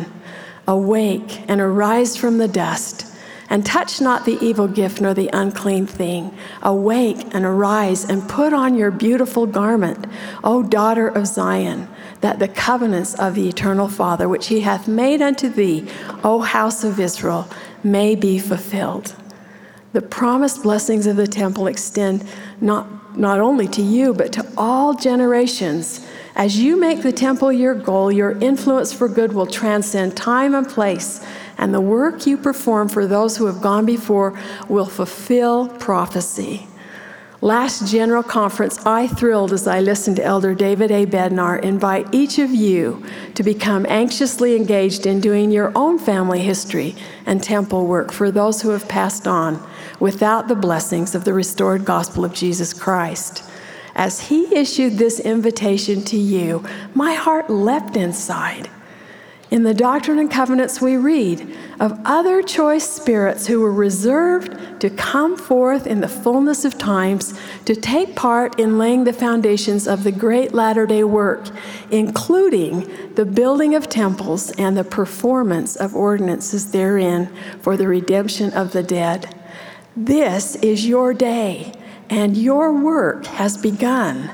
Awake and arise from the dust, and touch not the evil gift nor the unclean thing. Awake and arise and put on your beautiful garment, O daughter of Zion, that the covenants of the eternal Father, which He hath made unto thee, O house of Israel, may be fulfilled. The promised blessings of the temple extend not only to you, but to all generations. As you make the temple your goal, your influence for good will transcend time and place, and the work you perform for those who have gone before will fulfill prophecy. Last General Conference, I thrilled as I listened to Elder David A. Bednar invite each of you to become anxiously engaged in doing your own family history and temple work for those who have passed on without the blessings of the restored gospel of Jesus Christ. As he issued this invitation to you, my heart leapt inside. In the Doctrine and Covenants, we read of other choice spirits who were reserved to come forth in the fullness of times to take part in laying the foundations of the great latter-day work, including the building of temples and the performance of ordinances therein for the redemption of the dead. This is your day, and your work has begun.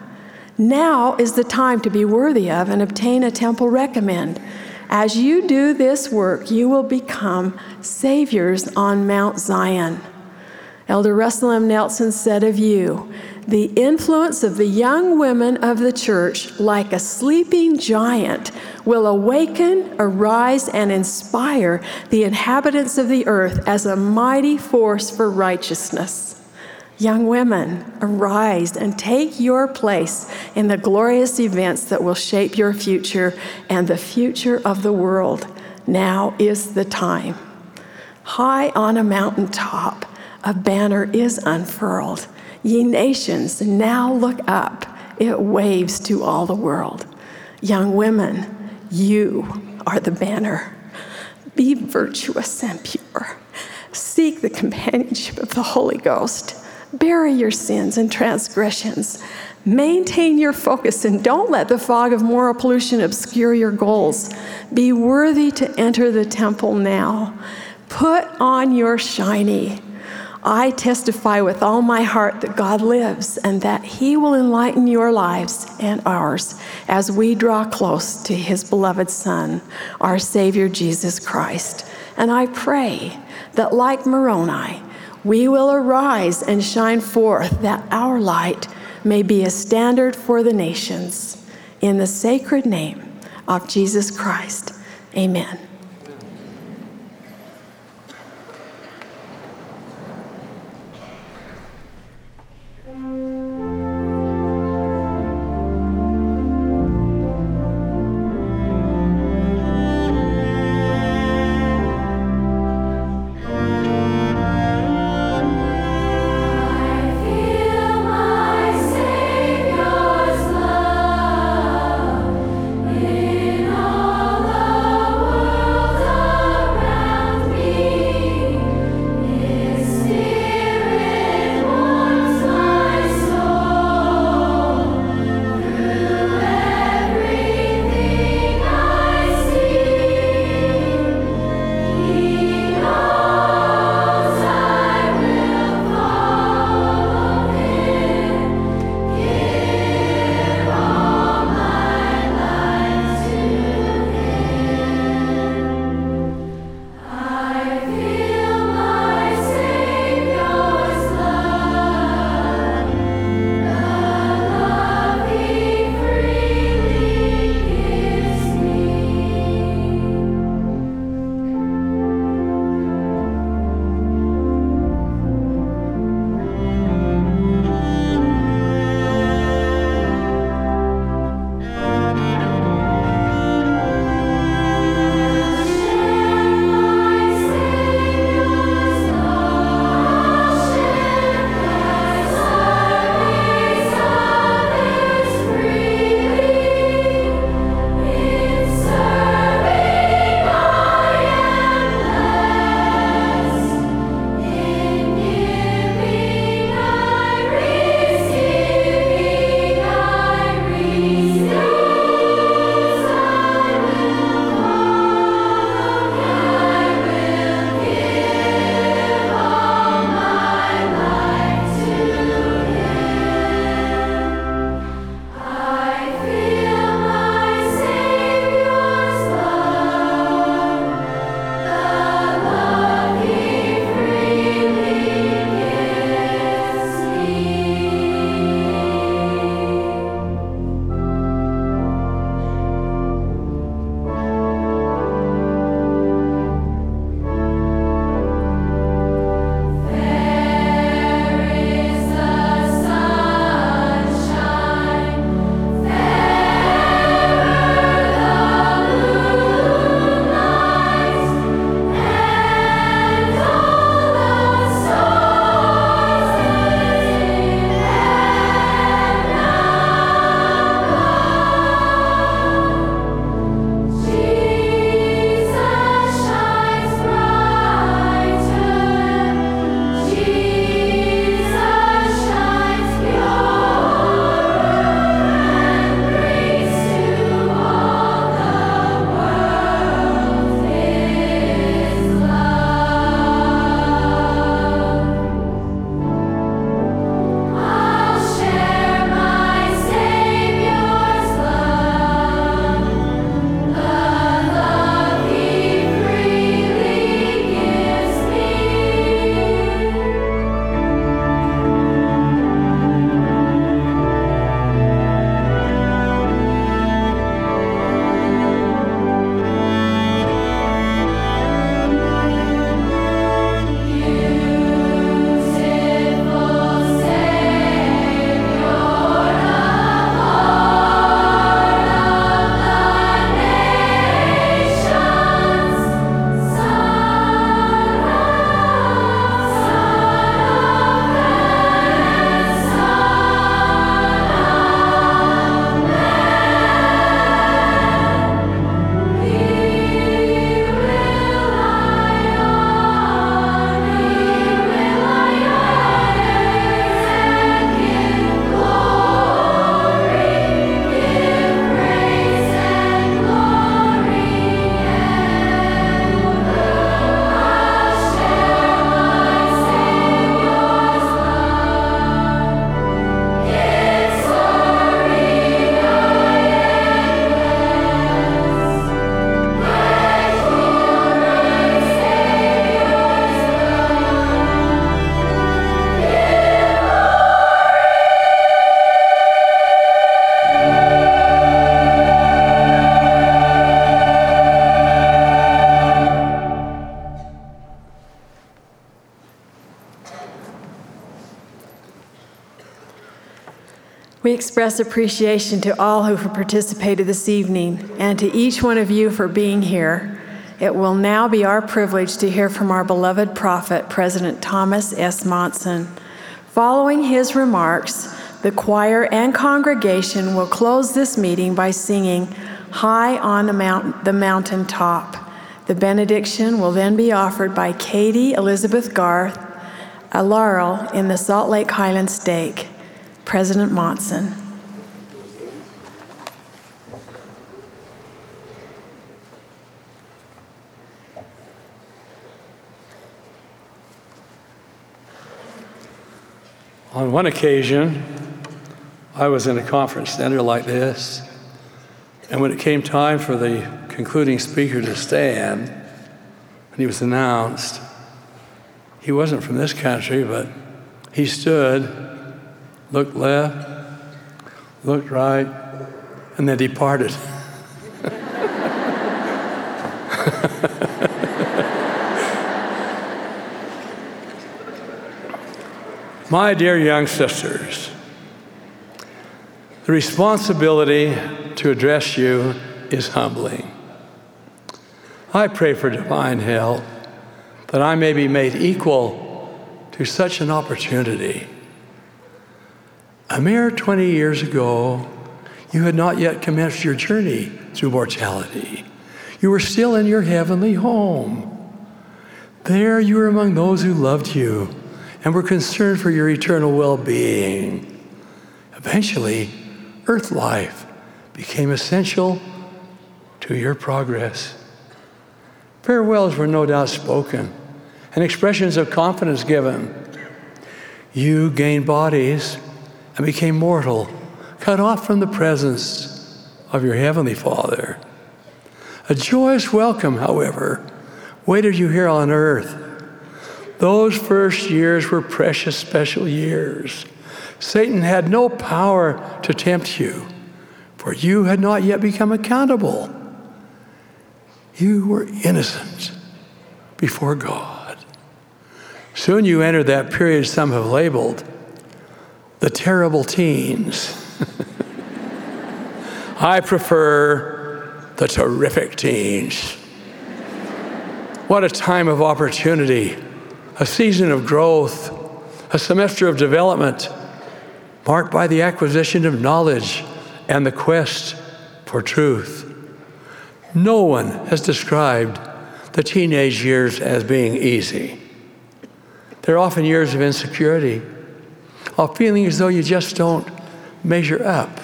Now is the time to be worthy of and obtain a temple recommend. As you do this work, you will become saviors on Mount Zion. Elder Russell M. Nelson said of you, the influence of the young women of the church, like a sleeping giant, will awaken, arise, and inspire the inhabitants of the earth as a mighty force for righteousness. Young women, arise and take your place in the glorious events that will shape your future and the future of the world. Now is the time. High on a mountaintop, a banner is unfurled. Ye nations, now look up. It waves to all the world. Young women, you are the banner. Be virtuous and pure. Seek the companionship of the Holy Ghost. Bury your sins and transgressions. Maintain your focus and don't let the fog of moral pollution obscure your goals. Be worthy to enter the temple now. Put on your shiny. I testify with all my heart that God lives and that He will enlighten your lives and ours as we draw close to His beloved Son, our Savior Jesus Christ. And I pray that like Moroni, we will arise and shine forth that our light may be a standard for the nations. In the sacred name of Jesus Christ, amen. In all the world. We express appreciation to all who have participated this evening and to each one of you for being here. It will now be our privilege to hear from our beloved prophet, President Thomas S. Monson. Following his remarks, the choir and congregation will close this meeting by singing High on the Mountain Top. The benediction will then be offered by Katie Elizabeth Garth, a laurel in the Salt Lake Highlands Stake. President Monson. On one occasion, I was in a conference center like this, and when it came time for the concluding speaker to stand, when he was announced, he wasn't from this country, but he stood, looked left, looked right, and then departed. My dear young sisters, the responsibility to address you is humbling. I pray for divine help that I may be made equal to such an opportunity. A mere 20 years ago, you had not yet commenced your journey through mortality. You were still in your heavenly home. There you were among those who loved you and were concerned for your eternal well-being. Eventually, earth life became essential to your progress. Farewells were no doubt spoken and expressions of confidence given. You gained bodies and became mortal, cut off from the presence of your Heavenly Father. A joyous welcome, however, waited you here on earth. Those first years were precious, special years. Satan had no power to tempt you, for you had not yet become accountable. You were innocent before God. Soon you entered that period some have labeled the terrible teens. I prefer the terrific teens. What a time of opportunity, a season of growth, a semester of development marked by the acquisition of knowledge and the quest for truth. No one has described the teenage years as being easy. They're often years of insecurity, of feeling as though you just don't measure up,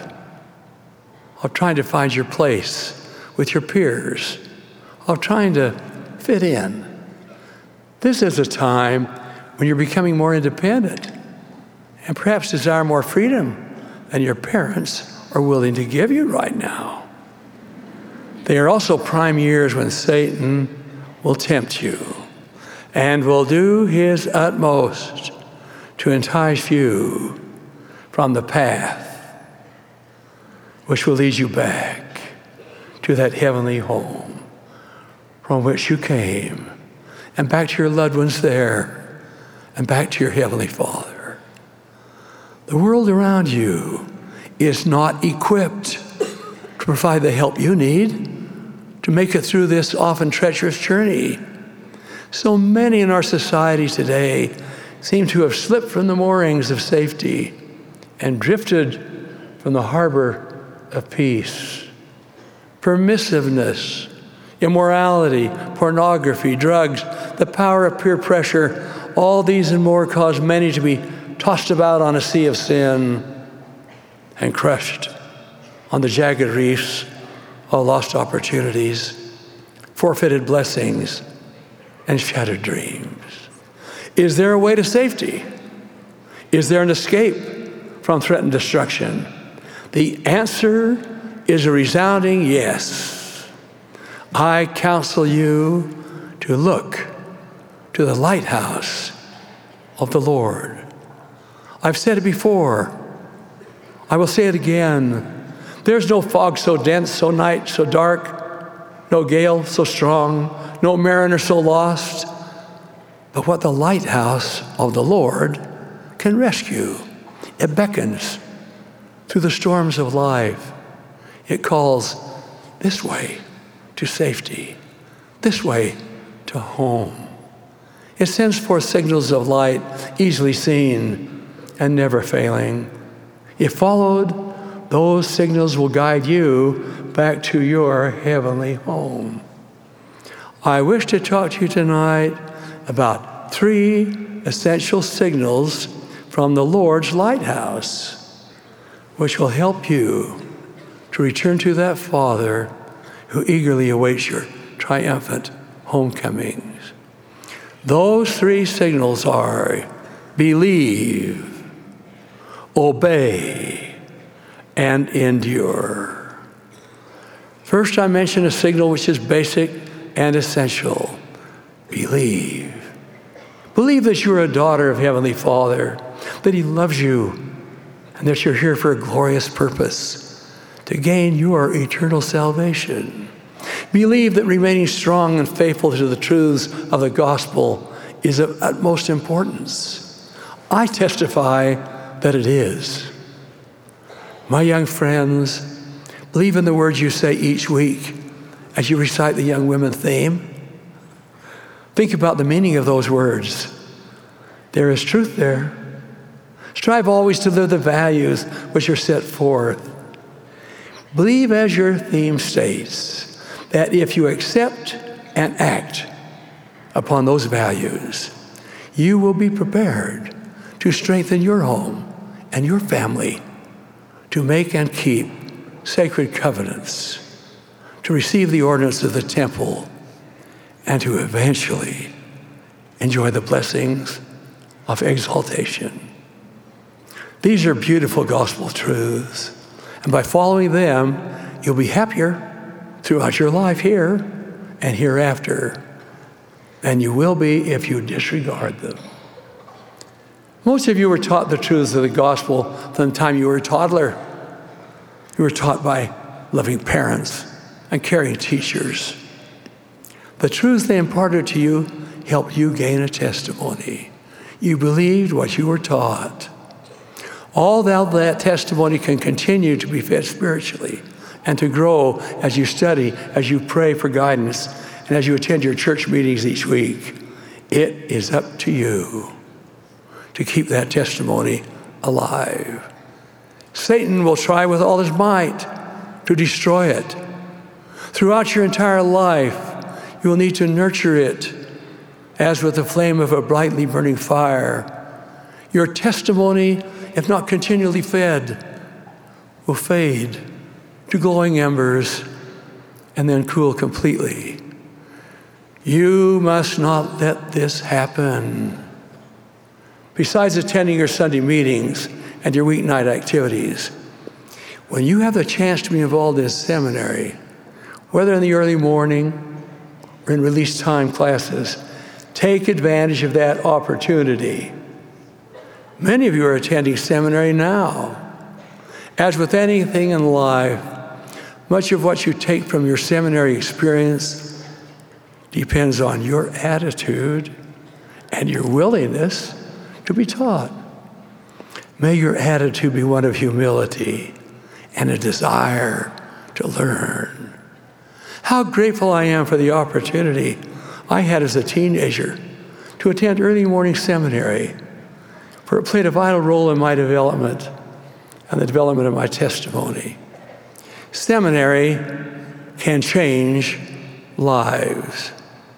of trying to find your place with your peers, of trying to fit in. This is a time when you're becoming more independent and perhaps desire more freedom than your parents are willing to give you right now. They are also prime years when Satan will tempt you and will do his utmost to entice you from the path which will lead you back to that heavenly home from which you came, and back to your loved ones there, and back to your Heavenly Father. The world around you is not equipped to provide the help you need to make it through this often treacherous journey. So many in our society today seem to have slipped from the moorings of safety and drifted from the harbor of peace. Permissiveness, immorality, pornography, drugs, the power of peer pressure, all these and more cause many to be tossed about on a sea of sin and crushed on the jagged reefs of lost opportunities, forfeited blessings, and shattered dreams. Is there a way to safety? Is there an escape from threatened destruction? The answer is a resounding yes. I counsel you to look to the lighthouse of the Lord. I've said it before. I will say it again. There's no fog so dense, so night so dark, no gale so strong, no mariner so lost, but what the lighthouse of the Lord can rescue. It beckons through the storms of life. It calls this way to safety, this way to home. It sends forth signals of light, easily seen and never failing. If followed, those signals will guide you back to your heavenly home. I wish to talk to you tonight about 3 essential signals from the Lord's lighthouse, which will help you to return to that Father who eagerly awaits your triumphant homecomings. Those 3 signals are believe, obey, and endure. First, I mention a signal which is basic and essential. Believe. Believe that you're a daughter of Heavenly Father, that He loves you, and that you're here for a glorious purpose, to gain your eternal salvation. Believe that remaining strong and faithful to the truths of the gospel is of utmost importance. I testify that it is. My young friends, believe in the words you say each week as you recite the Young Women theme. Think about the meaning of those words. There is truth there. Strive always to live the values which are set forth. Believe, as your theme states, that if you accept and act upon those values, you will be prepared to strengthen your home and your family, to make and keep sacred covenants, to receive the ordinance of the temple, and to eventually enjoy the blessings of exaltation. These are beautiful gospel truths, and by following them, you'll be happier throughout your life here and hereafter than you will be if you disregard them. Most of you were taught the truths of the gospel from the time you were a toddler. You were taught by loving parents and caring teachers. The truths they imparted to you helped you gain a testimony. You believed what you were taught. All that testimony can continue to be fed spiritually and to grow as you study, as you pray for guidance, and as you attend your church meetings each week. It is up to you to keep that testimony alive. Satan will try with all his might to destroy it. Throughout your entire life, you will need to nurture it as with the flame of a brightly burning fire. Your testimony, if not continually fed, will fade to glowing embers and then cool completely. You must not let this happen. Besides attending your Sunday meetings and your weeknight activities, when you have the chance to be involved in seminary, whether in the early morning or in release time classes, take advantage of that opportunity. Many of you are attending seminary now. As with anything in life, much of what you take from your seminary experience depends on your attitude and your willingness to be taught. May your attitude be one of humility and a desire to learn. How grateful I am for the opportunity I had as a teenager to attend early morning seminary, for it played a vital role in my development and the development of my testimony. Seminary can change lives.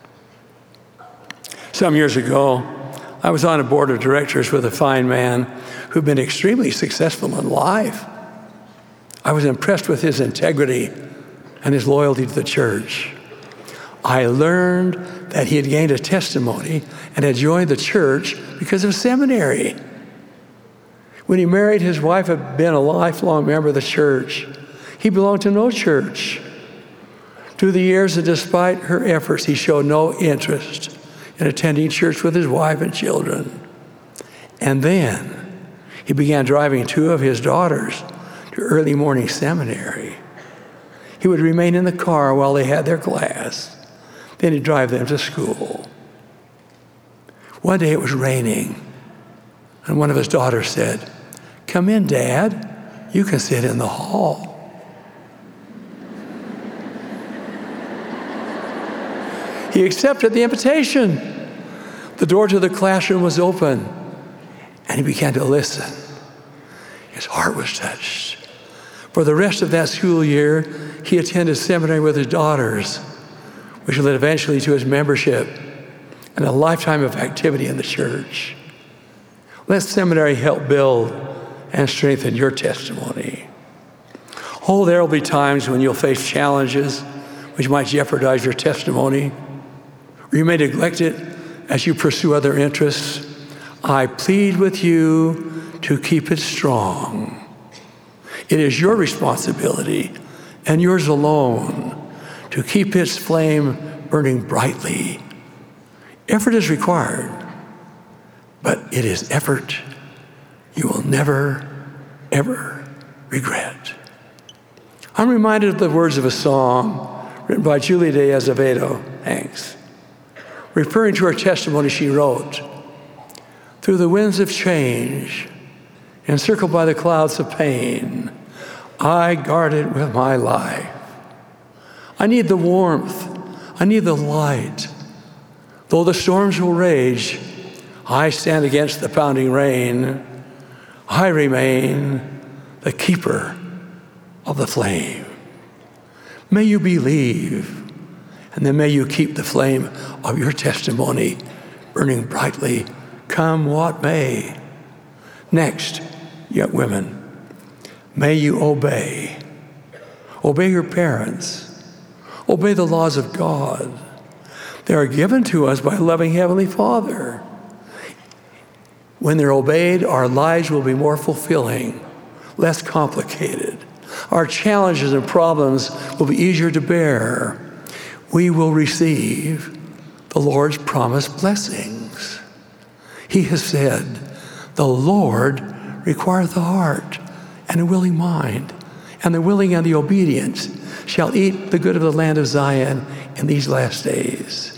Some years ago, I was on a board of directors with a fine man who'd been extremely successful in life. I was impressed with his integrity and his loyalty to the church. I learned that he had gained a testimony and had joined the church because of seminary. When he married, his wife had been a lifelong member of the church. He belonged to no church. Through the years, and despite her efforts, he showed no interest in attending church with his wife and children. And then he began driving 2 of his daughters to early morning seminary. He would remain in the car while they had their class. Then he'd drive them to school. One day it was raining, and one of his daughters said, "Come in, Dad. you can sit in the hall. He accepted the invitation. The door to the classroom was open, and he began to listen. His heart was touched. For the rest of that school year, he attended seminary with his daughters, which led eventually to his membership and a lifetime of activity in the church. Let seminary help build and strengthen your testimony. Oh, there will be times when you'll face challenges which might jeopardize your testimony, or you may neglect it as you pursue other interests. I plead with you to keep it strong. It is your responsibility and yours alone to keep its flame burning brightly. Effort is required, but it is effort you will never, ever regret. I'm reminded of the words of a song written by Julia de Azevedo Hanks. Referring to her testimony, she wrote, "Through the winds of change, encircled by the clouds of pain, I guard it with my life. I need the warmth, I need the light. Though the storms will rage, I stand against the pounding rain. I remain the keeper of the flame." May you believe, and then may you keep the flame of your testimony burning brightly, come what may. Next, young women, may you obey. Obey your parents. Obey the laws of God. They are given to us by a loving Heavenly Father. When they're obeyed, our lives will be more fulfilling, less complicated. Our challenges and problems will be easier to bear. We will receive the Lord's promised blessings. He has said, "The Lord requireth the heart and a willing mind, and the willing and the obedient shall eat the good of the land of Zion in these last days."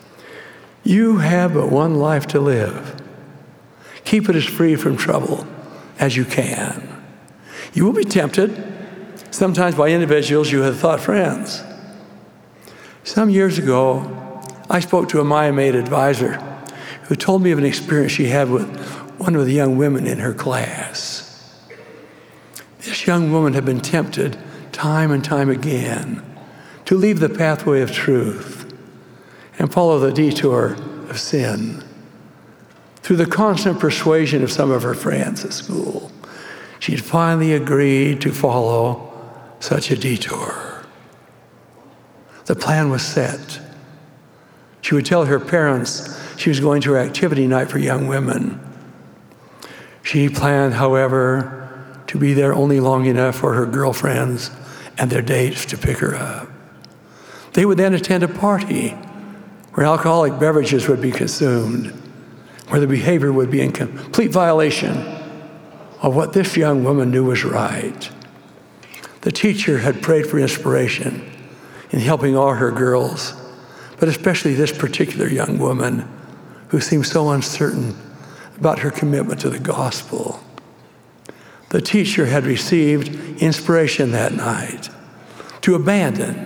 You have but one life to live. Keep it as free from trouble as you can. You will be tempted, sometimes by individuals you have thought friends. Some years ago, I spoke to a Maya-Made advisor who told me of an experience she had with one of the young women in her class. This young woman had been tempted time and time again to leave the pathway of truth and follow the detour of sin. Through the constant persuasion of some of her friends at school, she'd finally agreed to follow such a detour. The plan was set. She would tell her parents she was going to her activity night for young women. She planned, however, to be there only long enough for her girlfriends and their dates to pick her up. They would then attend a party where alcoholic beverages would be consumed, where the behavior would be in complete violation of what this young woman knew was right. The teacher had prayed for inspiration in helping all her girls, but especially this particular young woman who seemed so uncertain about her commitment to the gospel. The teacher had received inspiration that night to abandon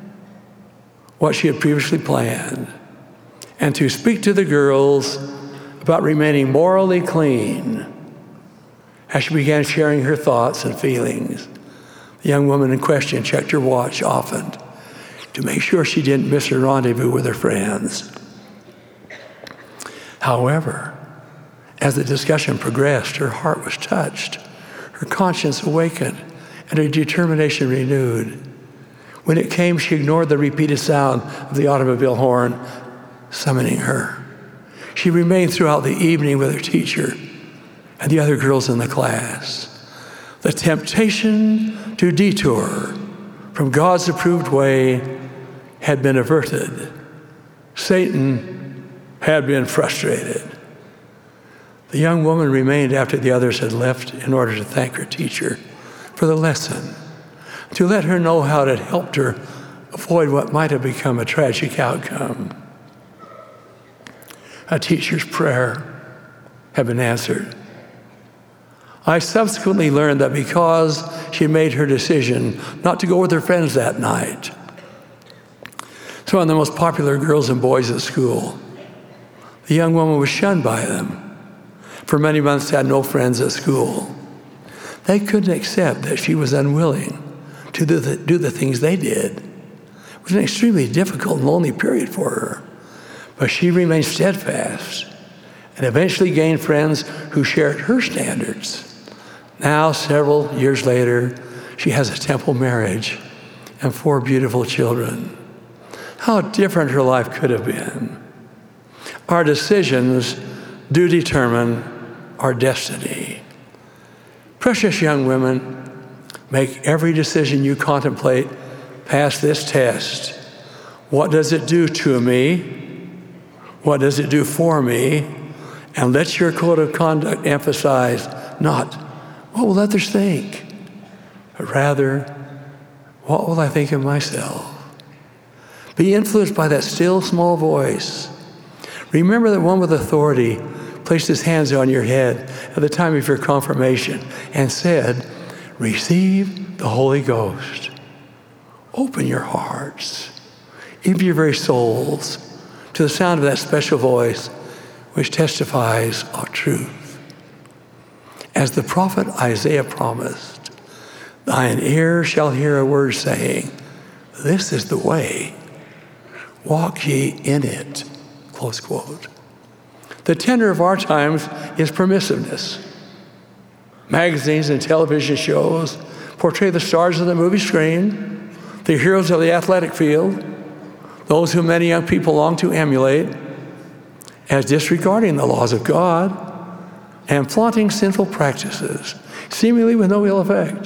what she had previously planned and to speak to the girls about remaining morally clean. As she began sharing her thoughts and feelings, the young woman in question checked her watch often to make sure she didn't miss her rendezvous with her friends. However, as the discussion progressed, her heart was touched, her conscience awakened, and her determination renewed. When it came, she ignored the repeated sound of the automobile horn summoning her. She remained throughout the evening with her teacher and the other girls in the class. The temptation to detour from God's approved way had been averted. Satan had been frustrated. The young woman remained after the others had left in order to thank her teacher for the lesson, to let her know how it had helped her avoid what might have become a tragic outcome. A teacher's prayer had been answered. I subsequently learned that because she made her decision not to go with her friends that night, so one of the most popular girls and boys at school, the young woman was shunned by them. For many months had no friends at school. They couldn't accept that she was unwilling to do the things they did. It was an extremely difficult and lonely period for her. But she remained steadfast and eventually gained friends who shared her standards. Now, several years later, she has a temple marriage and 4 beautiful children. How different her life could have been. Our decisions do determine our destiny. Precious young women, make every decision you contemplate pass this test. What does it do to me? What does it do for me? And let your code of conduct emphasize not what will others think, but rather what will I think of myself? Be influenced by that still small voice. Remember that one with authority placed his hands on your head at the time of your confirmation and said, receive the Holy Ghost. Open your hearts, even your very souls, to the sound of that special voice which testifies of truth. As the prophet Isaiah promised, thine ear shall hear a word saying, this is the way, walk ye in it. Close quote. The tenor of our times is permissiveness. Magazines and television shows portray the stars of the movie screen, the heroes of the athletic field, those whom many young people long to emulate, as disregarding the laws of God and flaunting sinful practices, seemingly with no ill effect.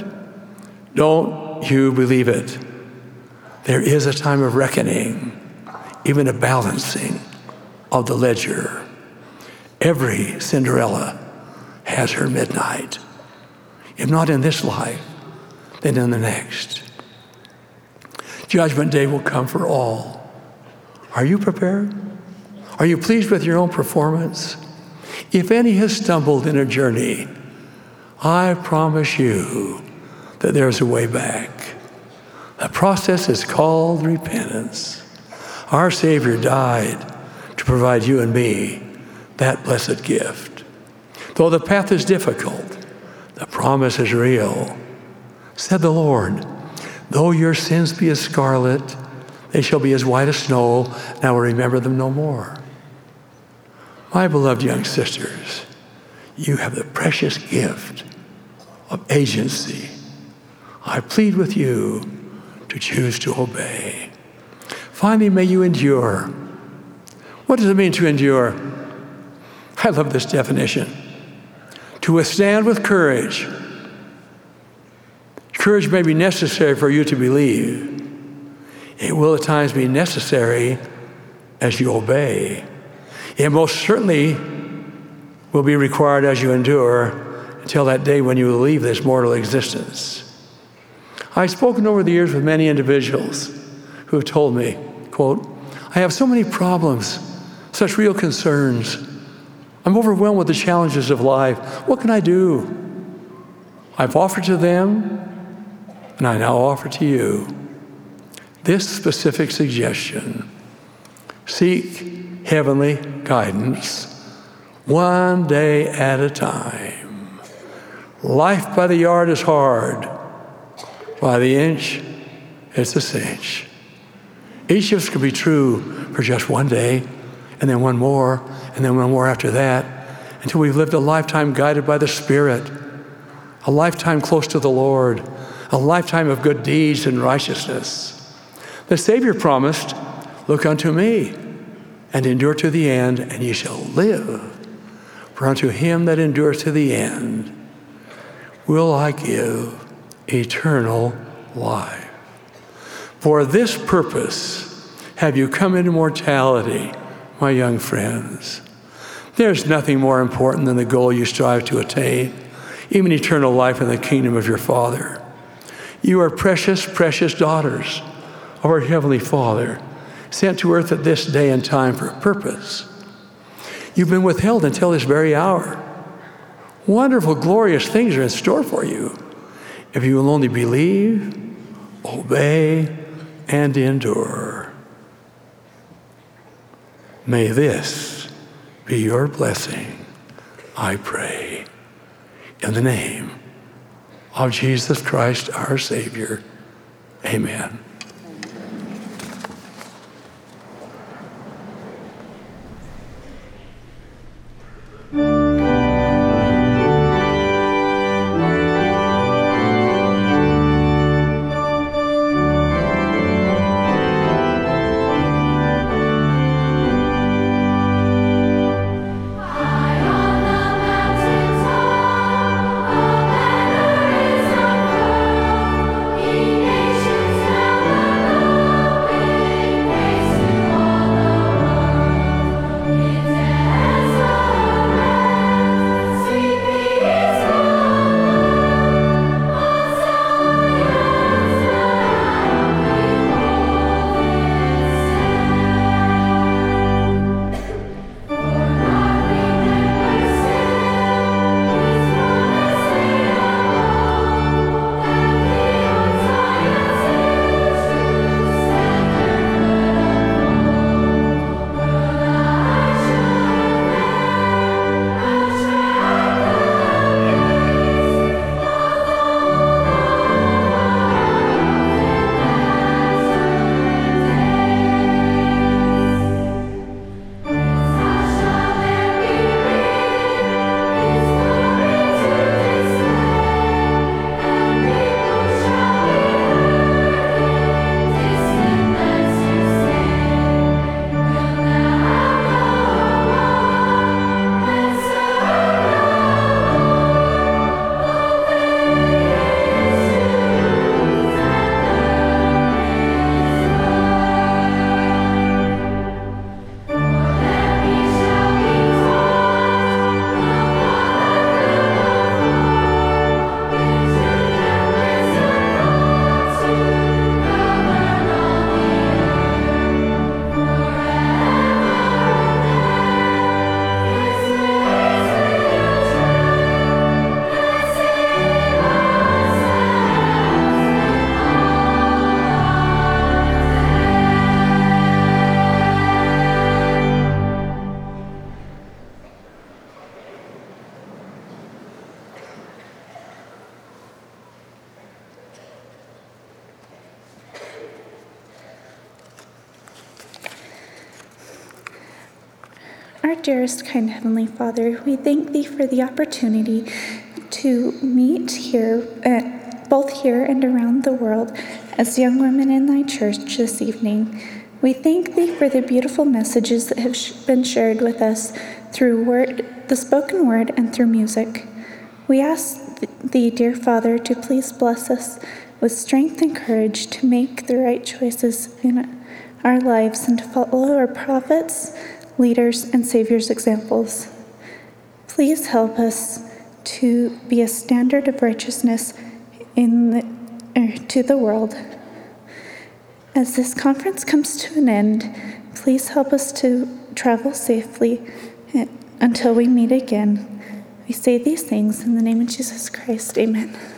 Don't you believe it? There is a time of reckoning, even a balancing of the ledger. Every Cinderella has her midnight. If not in this life, then in the next. Judgment day will come for all. Are you prepared? Are you pleased with your own performance? If any has stumbled in a journey, I promise you that there's a way back. The process is called repentance. Our Savior died to provide you and me that blessed gift. Though the path is difficult, the promise is real. Said the Lord, though your sins be as scarlet, they shall be as white as snow, and I will remember them no more. My beloved young sisters, you have the precious gift of agency. I plead with you to choose to obey. Finally, may you endure. What does it mean to endure? I love this definition. To withstand with courage. Courage may be necessary for you to believe. It will at times be necessary as you obey. It most certainly will be required as you endure until that day when you will leave this mortal existence. I've spoken over the years with many individuals who have told me, quote, I have so many problems, such real concerns. I'm overwhelmed with the challenges of life. What can I do? I've offered to them, and I now offer to you this specific suggestion. Seek heavenly guidance one day at a time. Life by the yard is hard. By the inch, it's a cinch. Each of us could be true for just one day, and then one more, and then one more after that, until we've lived a lifetime guided by the Spirit, a lifetime close to the Lord, a lifetime of good deeds and righteousness. The Savior promised, look unto me and endure to the end, and ye shall live. For unto him that endures to the end will I give eternal life. For this purpose have you come into mortality, my young friends. There's nothing more important than the goal you strive to attain, even eternal life in the kingdom of your Father. You are precious, precious daughters of our Heavenly Father, sent to earth at this day and time for a purpose. You've been withheld until this very hour. Wonderful, glorious things are in store for you if you will only believe, obey, and endure. May this be your blessing, I pray, in the name of Jesus Christ, our Savior. Amen. Our dearest, kind Heavenly Father, we thank Thee for the opportunity to meet here, both here and around the world, as young women in Thy church this evening. We thank Thee for the beautiful messages that have been shared with us through the spoken word and through music. We ask Thee, dear Father, to please bless us with strength and courage to make the right choices in our lives and to follow our prophets, leaders, and Savior's examples. Please help us to be a standard of righteousness to the world. As this conference comes to an end, please help us to travel safely until we meet again. We say these things in the name of Jesus Christ. Amen.